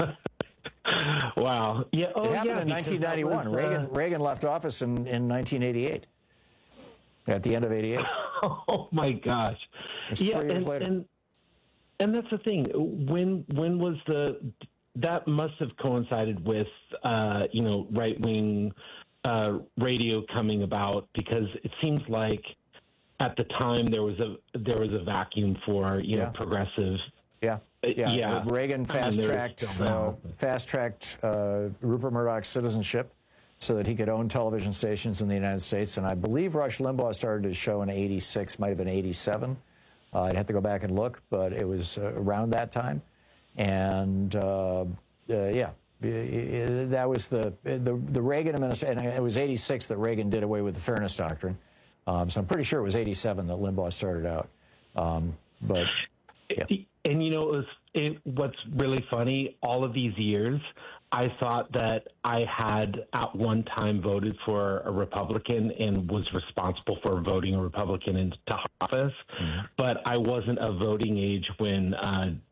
wow. Yeah. Oh, it happened yeah, in nineteen ninety-one. Was, uh... Reagan Reagan left office in in nineteen eighty-eight. At the end of eighty-eight. Oh my gosh! It's yeah, three years and, later. and and that's the thing. When when was the that must have coincided with uh, you know right wing uh, radio coming about, because it seems like at the time there was a there was a vacuum for you yeah. know progressive. Yeah. Yeah. yeah. Reagan fast tracked uh, fast tracked uh, Rupert Murdoch's citizenship, so that he could own television stations in the United States. And I believe Rush Limbaugh started his show in eighty-six, might have been eighty-seven. Uh, I'd have to go back and look, but it was uh, around that time. And, uh, uh, yeah, that was the, the, the Reagan administration. And it was eighty-six that Reagan did away with the Fairness Doctrine. Um, so I'm pretty sure it was eighty-seven that Limbaugh started out. Um, but, yeah. And, you know, it was, it, what's really funny, all of these years, I thought that I had at one time voted for a Republican and was responsible for voting a Republican into office, mm-hmm. but I wasn't of voting age when uh,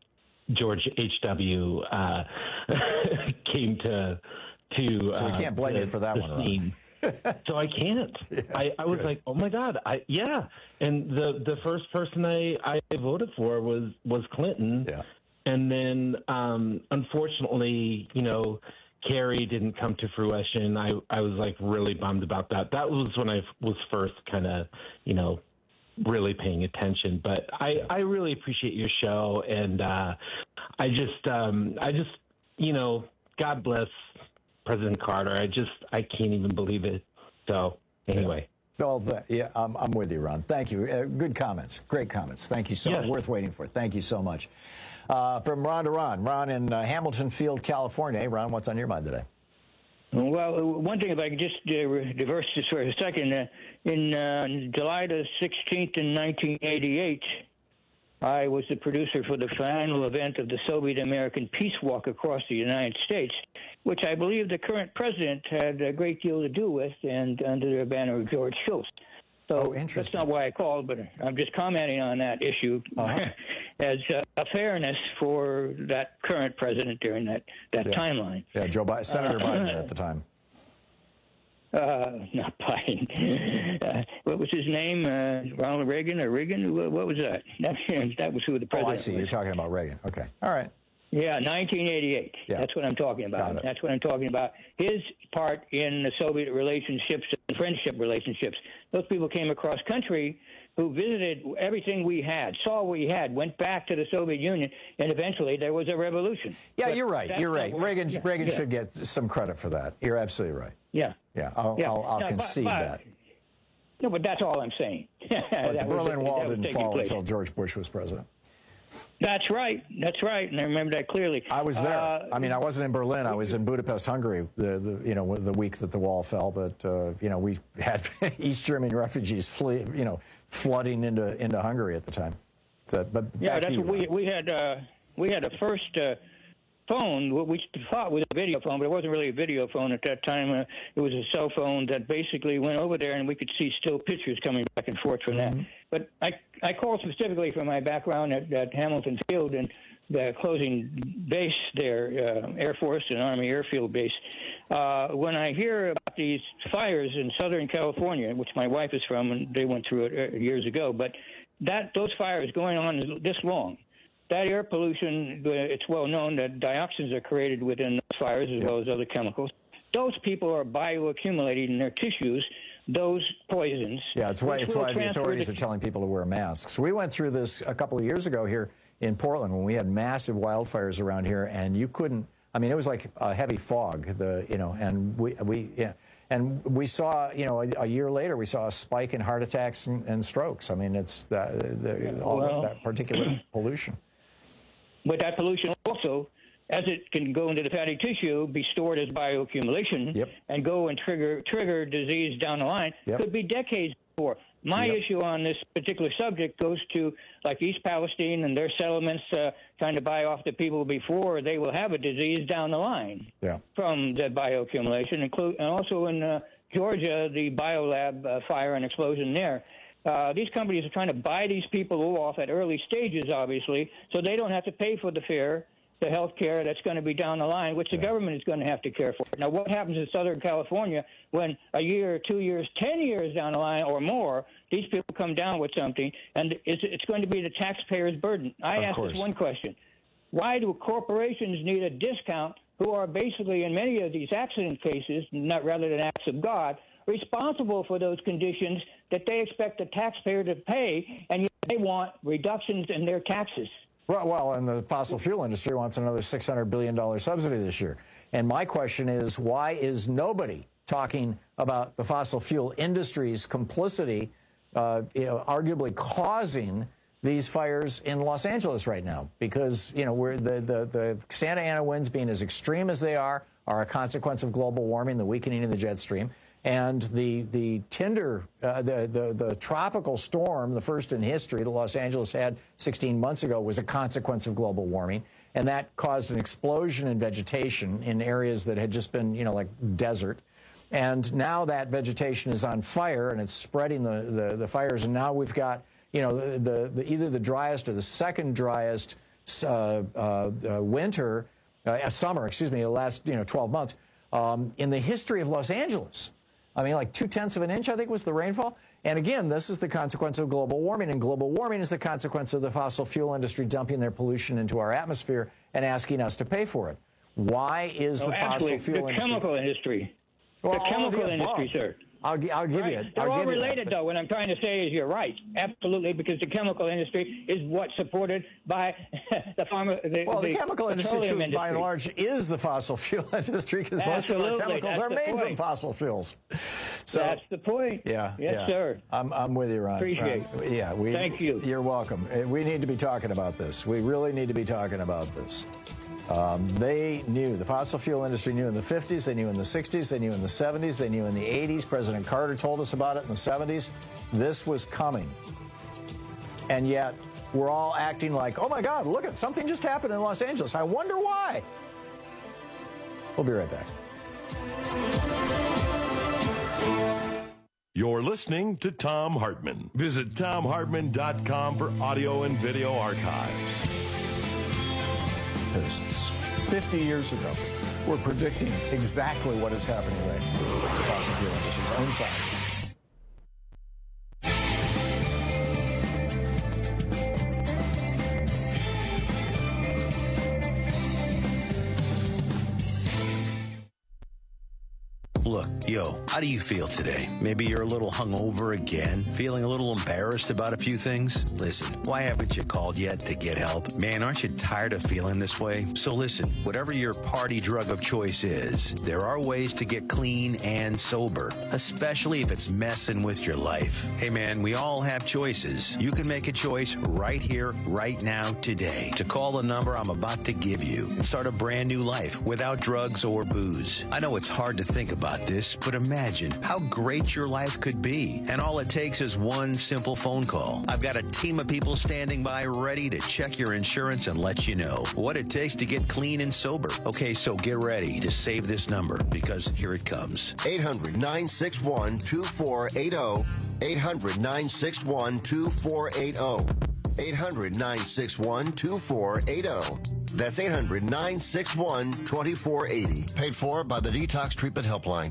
George H W Uh, came to to. So we can't blame uh, you for that the one, scene. So I can't. Yeah, I, I was good. like, oh my God, I yeah. And the the first person I, I voted for was was Clinton. Yeah. And then, um, unfortunately, you know, Kerry didn't come to fruition. I, I was like really bummed about that. That was when I was first kind of, you know, really paying attention. But I, yeah. I really appreciate your show. And uh, I just, um, I just, you know, God bless President Carter. I just, I can't even believe it. So anyway. Yeah. Well, th- yeah, I'm, I'm with you, Ron. Thank you. Uh, good comments. Great comments. Thank you so much. Yes. Worth waiting for. Thank you so much. Uh, from Ron to Ron. Ron in uh, Hamilton Field, California. Hey, Ron, what's on your mind today? Well, uh, one thing, if I could just uh, reverse this for a second. Uh, in uh, July the sixteenth in nineteen eighty-eight, I was the producer for the final event of the Soviet-American Peace Walk across the United States, which I believe the current president had a great deal to do with, and under the banner of George Shultz. So oh, that's not why I called, but I'm just commenting on that issue uh-huh. as uh, a fairness for that current president during that, that yeah. timeline. Yeah, Joe Biden, Senator uh, Biden at the time. Uh, not Biden. Uh, what was his name? Uh, Ronald Reagan or Reagan? What was that? That, that was who the president was. Oh, I see. was. You're talking about Reagan. Okay. All right. Yeah, nineteen eighty-eight. Yeah. That's what I'm talking about. That's what I'm talking about. His part in the Soviet relationships and friendship relationships. Those people came across country who visited everything we had, saw what we had, went back to the Soviet Union, and eventually there was a revolution. Yeah, but you're right. You're right. Reagan, yeah, Reagan yeah. should get some credit for that. You're absolutely right. Yeah. Yeah, I'll, yeah. I'll, I'll no, concede but, but, that. No, but that's all I'm saying. But the Berlin was, Wall didn't fall place. until George Bush was president. That's right. That's right, and I remember that clearly. I was there. Uh, I mean, I wasn't in Berlin. I was in Budapest, Hungary. The, the you know the week that the wall fell. But uh, you know we had East German refugees flee, you know, flooding into into Hungary at the time. So, but yeah, that's you, what we we had. Uh, we had a first uh, phone, what we thought was a video phone, but it wasn't really a video phone at that time. Uh, it was a cell phone that basically went over there, and we could see still pictures coming back and forth from mm-hmm. that. But I, I called specifically for my background at, at Hamilton Field and the closing base there, uh, Air Force and Army Airfield Base. Uh, when I hear about these fires in Southern California, which my wife is from, and they went through it uh, years ago, but that those fires going on this long, that air pollution, it's well known that dioxins are created within the fires as well as other chemicals. Those people are bioaccumulating in their tissues those poisons. Yeah, it's why, it's why the authorities the... are telling people to wear masks. We went through this a couple of years ago here in Portland when we had massive wildfires around here, and you couldn't, I mean, it was like a heavy fog, the you know, and we, we yeah. And we saw, you know, a, a year later, we saw a spike in heart attacks and, and strokes. I mean, it's the, the, all well, that particular pollution. But that pollution also, as it can go into the fatty tissue, be stored as bioaccumulation yep. and go and trigger trigger disease down the line. Yep. Could be decades before. My yep. issue on this particular subject goes to, like, East Palestine and their settlements uh, trying to buy off the people before they will have a disease down the line yeah. from the bioaccumulation, include, and also in uh, Georgia, the biolab uh, fire and explosion there. Uh, these companies are trying to buy these people off at early stages, obviously, so they don't have to pay for the fare, the health care that's going to be down the line, which the yeah. government is going to have to care for. Now, what happens in Southern California when a year, two years, ten years down the line or more, these people come down with something, and it's, it's going to be the taxpayer's burden? I ask this one question. Why do corporations need a discount who are basically, in many of these accident cases, not rather than acts of God, responsible for those conditions that they expect the taxpayer to pay, and yet they want reductions in their taxes? Well, well, and the fossil fuel industry wants another six hundred billion dollars subsidy this year. And my question is, why is nobody talking about the fossil fuel industry's complicity, uh, you know, arguably causing these fires in Los Angeles right now? Because, you know, we're the, the, the Santa Ana winds being as extreme as they are are a consequence of global warming, the weakening of the jet stream. And the the tinder, uh, the, the the tropical storm, the first in history that Los Angeles had sixteen months ago, was a consequence of global warming, and that caused an explosion in vegetation in areas that had just been, you know, like desert. And now that vegetation is on fire, and it's spreading the the, the fires. And now we've got, you know, the, the, the either the driest or the second driest uh, uh, uh, winter, uh, summer, excuse me, the last you know twelve months um, in the history of Los Angeles. I mean, like two tenths of an inch, I think, was the rainfall. And again, this is the consequence of global warming, and global warming is the consequence of the fossil fuel industry dumping their pollution into our atmosphere and asking us to pay for it. Why is oh, the fossil absolutely. fuel the industry? chemical industry. Well, the chemical the industry, sir. I'll, I'll give right. you it. They're I'll all give related, you that, though. What I'm trying to say is you're right. Absolutely, because the chemical industry is what's supported by the pharma. The, well, the, the chemical industry, too, industry, by and large, is the fossil fuel industry because most of our chemicals That's are made point. from fossil fuels. So that's the point. Yeah. Yes, yeah. sir. I'm, I'm with you, Ron. Appreciate Ron. it. Yeah. We, Thank you. You're welcome. We need to be talking about this. We really need to be talking about this. Um, they knew, the fossil fuel industry knew in the fifties, they knew in the sixties, they knew in the seventies, they knew in the eighties. President Carter told us about it in the seventies. This was coming. And yet, we're all acting like, oh my God, look at something just happened in Los Angeles. I wonder why. We'll be right back. You're listening to Thom Hartmann. Visit Thom Hartmann dot com for audio and video archives. fifty years ago, we're predicting exactly what is happening right now. The fossil fuel industry's own science. Look, yo, how do you feel today? Maybe you're a little hungover again, feeling a little embarrassed about a few things? Listen, why haven't you called yet to get help? Man, aren't you tired of feeling this way? So listen, whatever your party drug of choice is, there are ways to get clean and sober, especially if it's messing with your life. Hey man, we all have choices. You can make a choice right here, right now, today, to call the number I'm about to give you and start a brand new life without drugs or booze. I know it's hard to think about this, but imagine how great your life could be. And all it takes is one simple phone call. I've got a team of people standing by ready to check your insurance and let you know what it takes to get clean and sober. Okay, so get ready to save this number because here it comes. eight hundred, nine six one, two four eight zero. eight hundred, nine six one, two four eight zero. eight hundred, nine six one, two four eight zero. That's eight hundred, nine six one, two four eight zero. Paid for by the Detox Treatment Helpline.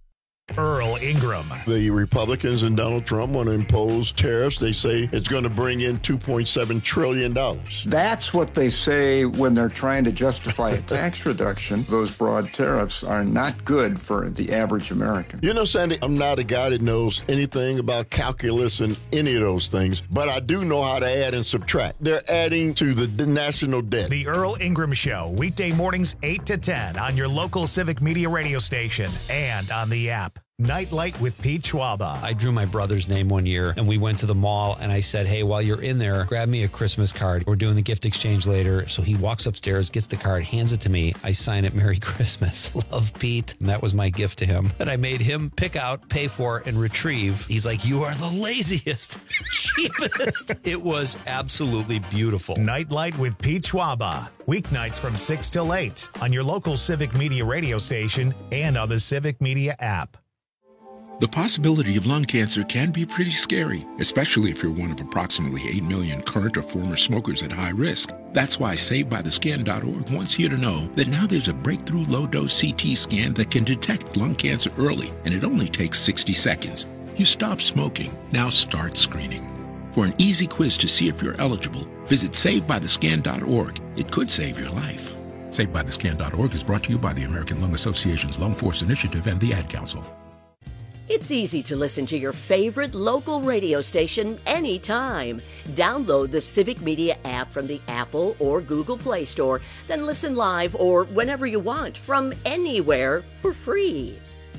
Earl Ingram. The Republicans and Donald Trump want to impose tariffs. They say it's going to bring in two point seven trillion dollars. That's what they say when they're trying to justify a tax reduction. Those broad tariffs are not good for the average American. You know, Sandy, I'm not a guy that knows anything about calculus and any of those things, but I do know how to add and subtract. They're adding to the national debt. The Earl Ingram Show, weekday mornings eight to ten on your local Civic Media radio station and on the app. Nightlight with Pete Schwaba. I drew my brother's name one year, and we went to the mall, and I said, hey, while you're in there, grab me a Christmas card. We're doing the gift exchange later. So he walks upstairs, gets the card, hands it to me. I sign it, Merry Christmas. Love, Pete. And that was my gift to him that I made him pick out, pay for, and retrieve. He's like, you are the laziest, cheapest. It was absolutely beautiful. Nightlight with Pete Schwaba. Weeknights from six till eight on your local Civic Media radio station and on the Civic Media app. The possibility of lung cancer can be pretty scary, especially if you're one of approximately eight million current or former smokers at high risk. That's why Saved By The Scan dot org wants you to know that now there's a breakthrough low-dose C T scan that can detect lung cancer early, and it only takes sixty seconds. You stop smoking, now start screening. For an easy quiz to see if you're eligible, visit Saved By The Scan dot org. It could save your life. Saved By The Scan dot org is brought to you by the American Lung Association's Lung Force Initiative and the Ad Council. It's easy to listen to your favorite local radio station anytime. Download the Civic Media app from the Apple or Google Play Store, then listen live or whenever you want from anywhere for free.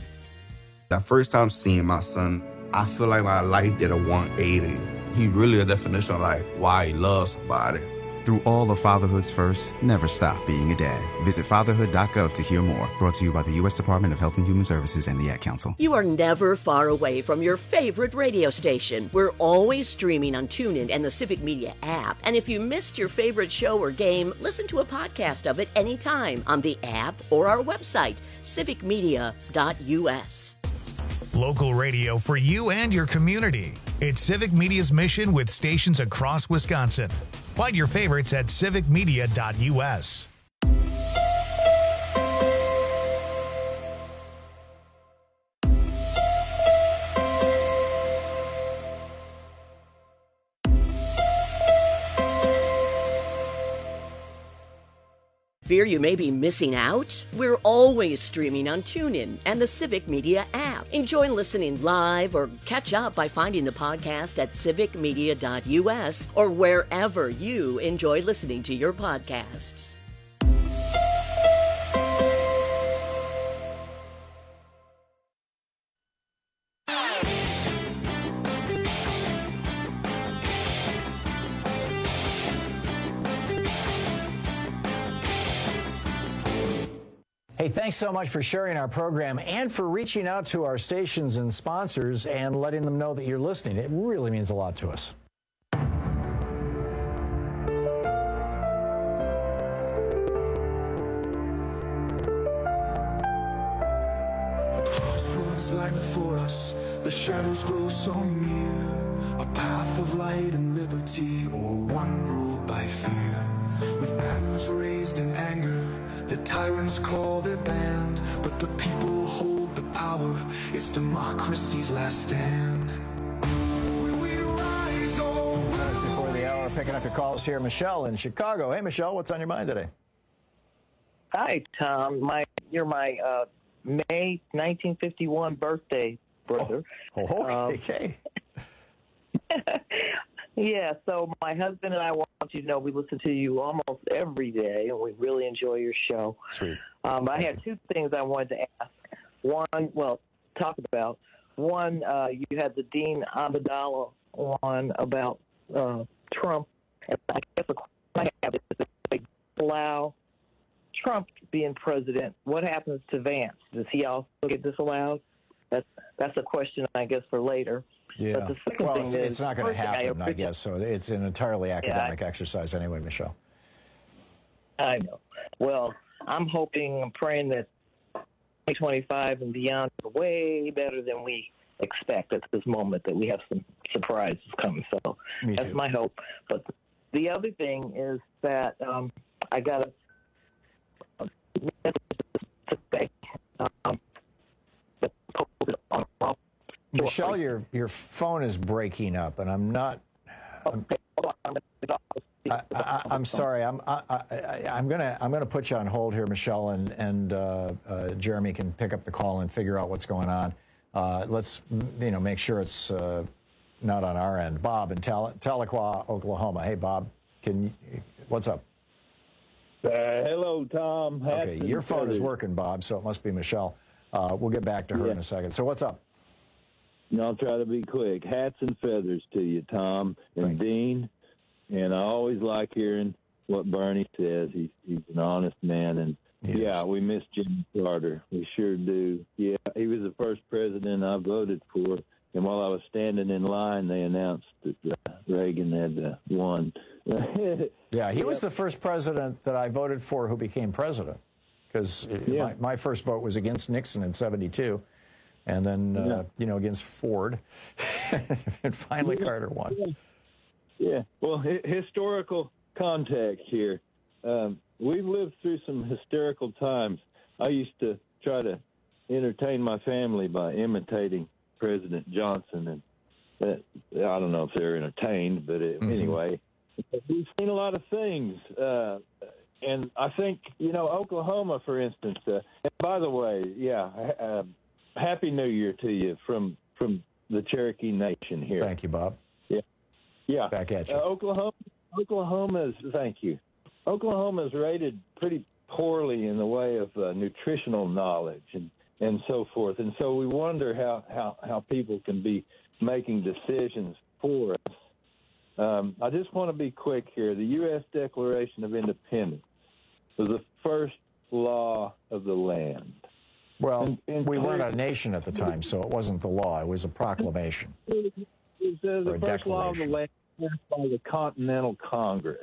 The first time seeing my son, I feel like my life did a one eighty. He really a definition of like why he loves somebody. Through all of fatherhood's firsts, never stop being a dad. Visit fatherhood dot gov to hear more. Brought to you by the U S Department of Health and Human Services and the Ad Council. You are never far away from your favorite radio station. We're always streaming on TuneIn and the Civic Media app. And if you missed your favorite show or game, listen to a podcast of it anytime on the app or our website, civic media dot u s. Local radio for you and your community. It's Civic Media's mission with stations across Wisconsin. Find your favorites at civic media dot U S. Fear you may be missing out? We're always streaming on TuneIn and the Civic Media app. Enjoy listening live or catch up by finding the podcast at civic media dot U S or wherever you enjoy listening to your podcasts. Hey, thanks so much for sharing our program and for reaching out to our stations and sponsors and letting them know that you're listening. It really means a lot to us. Crossroads lie before us, the shadows grow so near. A path of light and liberty, or one ruled by fear. With banners raised in anger, the tyrants call their band, but the people hold the power. It's democracy's last stand. Will we rise or Just before the hour, picking up your calls here, Michelle in Chicago. Hey, Michelle, what's on your mind today? Hi, Tom. My, you're my uh, May nineteen fifty-one birthday brother. Oh, oh okay. Um, yeah, so my husband and I want you to know we listen to you almost every day, and we really enjoy your show. Sweet. Um, I had two things I wanted to ask. One, well, talk about. One, uh, you had the Dean Abdallah one about uh, Trump. And I guess the question I have is if they allow Trump being president, what happens to Vance? Does he also get disallowed? That's that's a question, I guess, for later. Yeah. But the second well, thing it's, is, it's not going to happen, I, I guess. So it's an entirely academic yeah, I, exercise anyway, Michelle. I know. Well, I'm hoping, I'm praying that twenty twenty-five and beyond is way better than we expect at this moment, that we have some surprises coming. So Me that's too. my hope. But the other thing is that um, I got a today. Um, Michelle, your your phone is breaking up, and I'm not. I'm, I, I, I'm sorry. I'm I, I, I'm gonna I'm gonna put you on hold here, Michelle, and and uh, uh, Jeremy can pick up the call and figure out what's going on. Uh, let's you know make sure it's uh, not on our end. Bob in Tal- Tahlequah, Oklahoma. Hey, Bob, can you, what's up? Uh, hello, Tom. Hats Okay, your phone feathers. is working, Bob, so it must be Michelle. Uh, we'll get back to her Yeah. in a second. So what's up? And I'll try to be quick. Hats and feathers to you, Tom and Thank Dean. And I always like hearing what Bernie says. He's he's an honest man, and Yes. yeah, we miss Jimmy Carter. We sure do. Yeah, he was the first president I voted for, and while I was standing in line, they announced that uh, Reagan had uh, won. Yeah, he was the first president that I voted for who became president, because Yeah. my, my first vote was against Nixon in seventy-two, and then, uh, Yeah. you know, against Ford, and finally Carter won. Yeah. Yeah. Well, hi- historical context here. Um, we've lived through some hysterical times. I used to try to entertain my family by imitating President Johnson, and that, I don't know if they're entertained, but it, Mhm. anyway, we've seen a lot of things. Uh, and I think, you know, Oklahoma, for instance, uh, and by the way, yeah, uh, Happy New Year to you from, from the Cherokee Nation here. Thank you, Bob. Yeah. Yeah. Back at you. Uh, Oklahoma, Oklahoma is, thank you. Oklahoma is rated pretty poorly in the way of uh, nutritional knowledge and, and so forth. And so we wonder how, how, how people can be making decisions for us. Um, I just want to be quick here. The U S Declaration of Independence was the first law of the land. Well, And- and we weren't clear- a nation at the time, so it wasn't the law. It was a proclamation. It says Or the a first law of the land passed by the Continental Congress,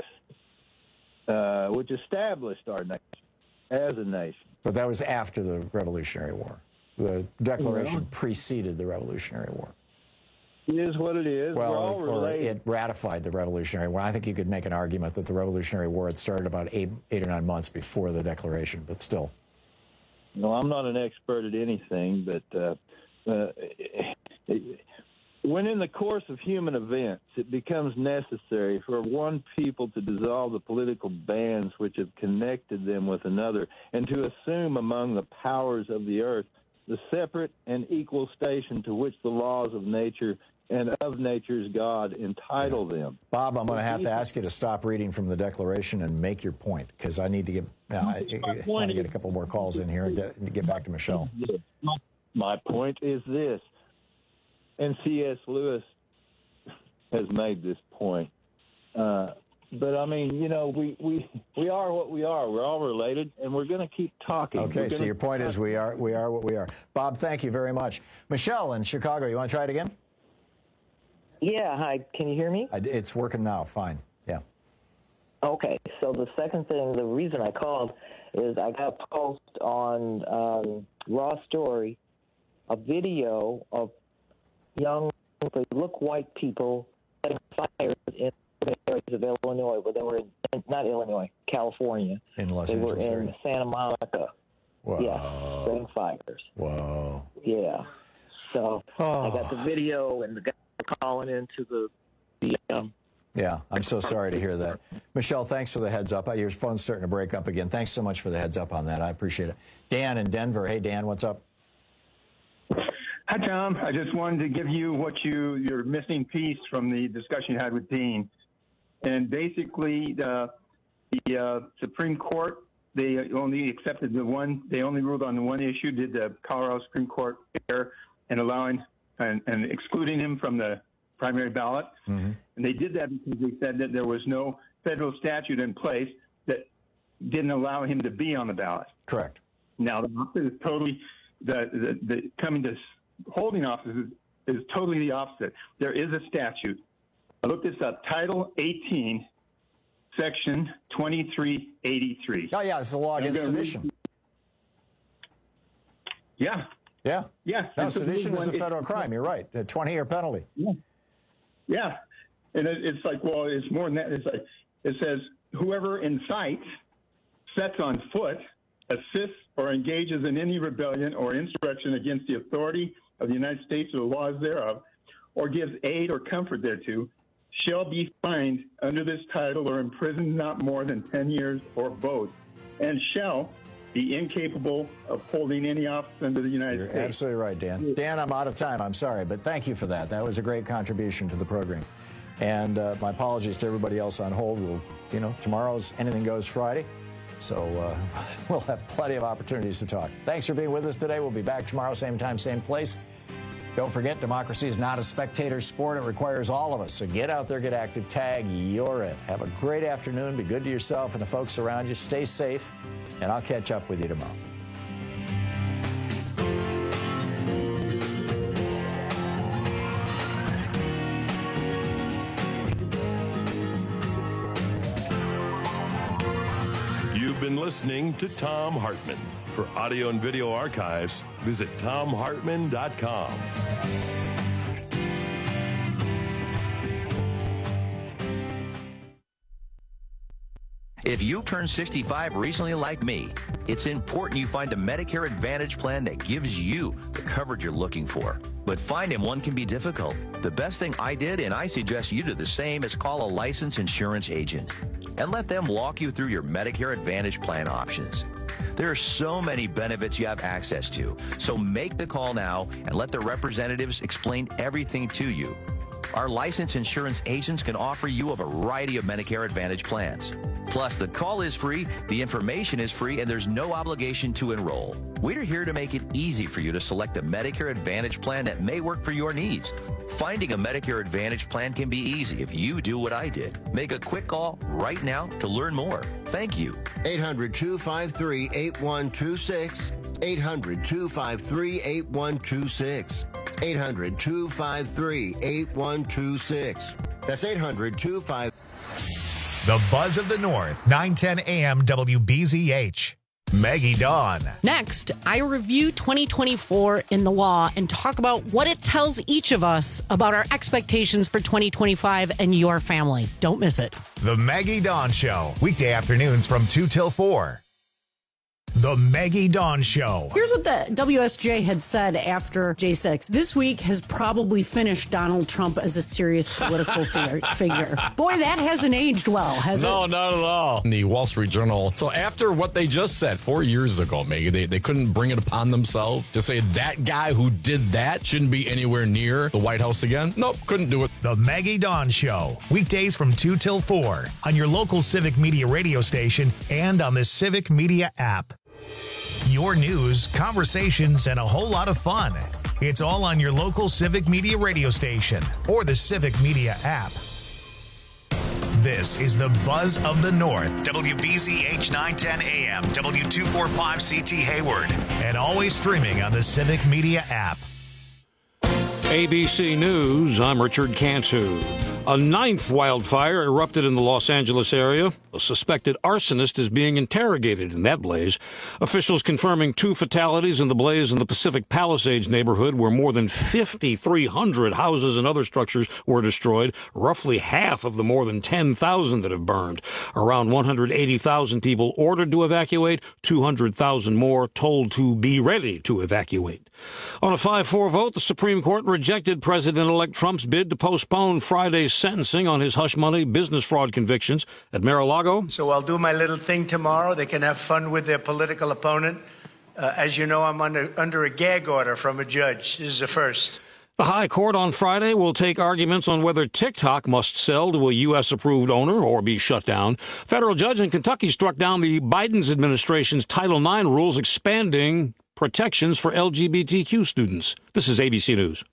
uh, which established our nation as a nation. But that was after the Revolutionary War. The Declaration preceded the Revolutionary War. It is what it is. Well, We're all or related. it ratified the Revolutionary War. I think you could make an argument that the Revolutionary War had started about eight, eight or nine months before the Declaration, but still. No, I'm not an expert at anything, but uh, uh, when in the course of human events it becomes necessary for one people to dissolve the political bands which have connected them with another and to assume among the powers of the earth the separate and equal station to which the laws of nature and of nature's God entitle yeah. them. Bob, I'm going to have to ask you to stop reading from the Declaration and make your point, because I need to get uh, I, I want to get a couple more calls in here and get, get back to Michelle. My, my point is this, and C S. Lewis has made this point. Uh, but, I mean, you know, we, we, we are what we are. We're all related, and we're going to keep talking. Okay, so your point is we are we are what we are. Bob, thank you very much. Michelle in Chicago, you want to try it again? Yeah, hi. Can you hear me? I, it's working now. Fine. Yeah. Okay. So the second thing, the reason I called is I got a post on um, Raw Story, a video of young, they look white people setting fires in areas of Illinois, where they were in, not Illinois, California. In Los they Angeles. They were in area. Santa Monica. Wow. Yeah, setting fires. Whoa. Yeah. So oh. I got the video and the guy calling into the, the um, yeah, I'm so sorry to hear that. Michelle, thanks for the heads up. Your phone's starting to break up again. Thanks so much for the heads up on that. I appreciate it. Dan in Denver. Hey, Dan, what's up? Hi, Tom. I just wanted to give you what you your missing piece from the discussion you had with Dean. And basically, the, the uh, Supreme Court, they only accepted the one, they only ruled on the one issue, did the Colorado Supreme Court err in allowing and, and excluding him from the primary ballot. Mm-hmm. And they did that because they said that there was no federal statute in place that didn't allow him to be on the ballot. Correct. Now, the opposite is totally, the, the, the coming to holding office is, is totally the opposite. There is a statute. I looked this up, Title eighteen, Section twenty-three eighty-three. Oh, yeah, it's the law against sedition. Yeah. Yeah. Yeah. No, sedition is a federal crime. You're right. A twenty-year penalty. Yeah. Yeah. And it, it's like, well, it's more than that. It's like, it says, whoever incites, sets on foot, assists, or engages in any rebellion or insurrection against the authority of the United States or the laws thereof, or gives aid or comfort thereto, shall be fined under this title or imprisoned not more than ten years or both, and shall be incapable of holding any office under the United You're States. absolutely right, Dan. Dan, I'm out of time. I'm sorry, but thank you for that. That was a great contribution to the program. And uh, my apologies to everybody else on hold. We'll, you know, tomorrow's Anything Goes Friday, so uh, we'll have plenty of opportunities to talk. Thanks for being with us today. We'll be back tomorrow, same time, same place. Don't forget, democracy is not a spectator sport. It requires all of us. So get out there, get active, tag, you're it. Have a great afternoon. Be good to yourself and the folks around you. Stay safe, and I'll catch up with you tomorrow. You've been listening to Thom Hartmann. For audio and video archives, visit thom hartmann dot com. If you turned sixty-five recently like me, it's important you find a Medicare Advantage plan that gives you the coverage you're looking for. But finding one can be difficult. The best thing I did, and I suggest you do the same, is call a licensed insurance agent and let them walk you through your Medicare Advantage plan options. There are so many benefits you have access to, so make the call now and let the representatives explain everything to you. Our licensed insurance agents can offer you a variety of Medicare Advantage plans. Plus, the call is free, the information is free, and there's no obligation to enroll. We're here to make it easy for you to select a Medicare Advantage plan that may work for your needs. Finding a Medicare Advantage plan can be easy if you do what I did. Make a quick call right now to learn more. Thank you. eight hundred, two five three, eight one two six. eight hundred, two five three, eight one two six. eight hundred, two five three, eight one two six. That's eight hundred, two five three. The Buzz of the North, nine ten A M W B Z H. Maggie Dawn. Next, I review twenty twenty-four in the law and talk about what it tells each of us about our expectations for twenty twenty-five and your family. Don't miss it. The Maggie Dawn Show, weekday afternoons from two till four. The Maggie Dawn Show. Here's what the W S J had said after J six. This week has probably finished Donald Trump as a serious political figure. Boy, that hasn't aged well, has no, it? No, not at all. In the Wall Street Journal. So after what they just said four years ago, Maggie, they, they couldn't bring it upon themselves to say that guy who did that shouldn't be anywhere near the White House again. Nope, couldn't do it. The Maggie Dawn Show, weekdays from two till four on your local Civic Media radio station and on the Civic Media app. Your news, conversations, and a whole lot of fun. It's all on your local Civic Media radio station or the Civic Media app. This is the Buzz of the North, W B Z H nine ten A M, W two forty-five C T Hayward, and always streaming on the Civic Media app. A B C News, I'm Richard Cantu. A ninth wildfire erupted in the Los Angeles area. A suspected arsonist is being interrogated in that blaze. Officials confirming two fatalities in the blaze in the Pacific Palisades neighborhood, where more than fifty-three hundred houses and other structures were destroyed, roughly half of the more than ten thousand that have burned. Around one hundred eighty thousand people ordered to evacuate, two hundred thousand more told to be ready to evacuate. On a five four vote, the Supreme Court rejected President-elect Trump's bid to postpone Friday's sentencing on his hush money business fraud convictions at Mar-a-Lago. So I'll do my little thing tomorrow. They can have fun with their political opponent. Uh, as you know, I'm under, under a gag order from a judge. This is a first. The High Court on Friday will take arguments on whether TikTok must sell to a U S-approved owner or be shut down. Federal judge in Kentucky struck down the Biden administration's Title nine rules expanding protections for L G B T Q students. This is A B C News.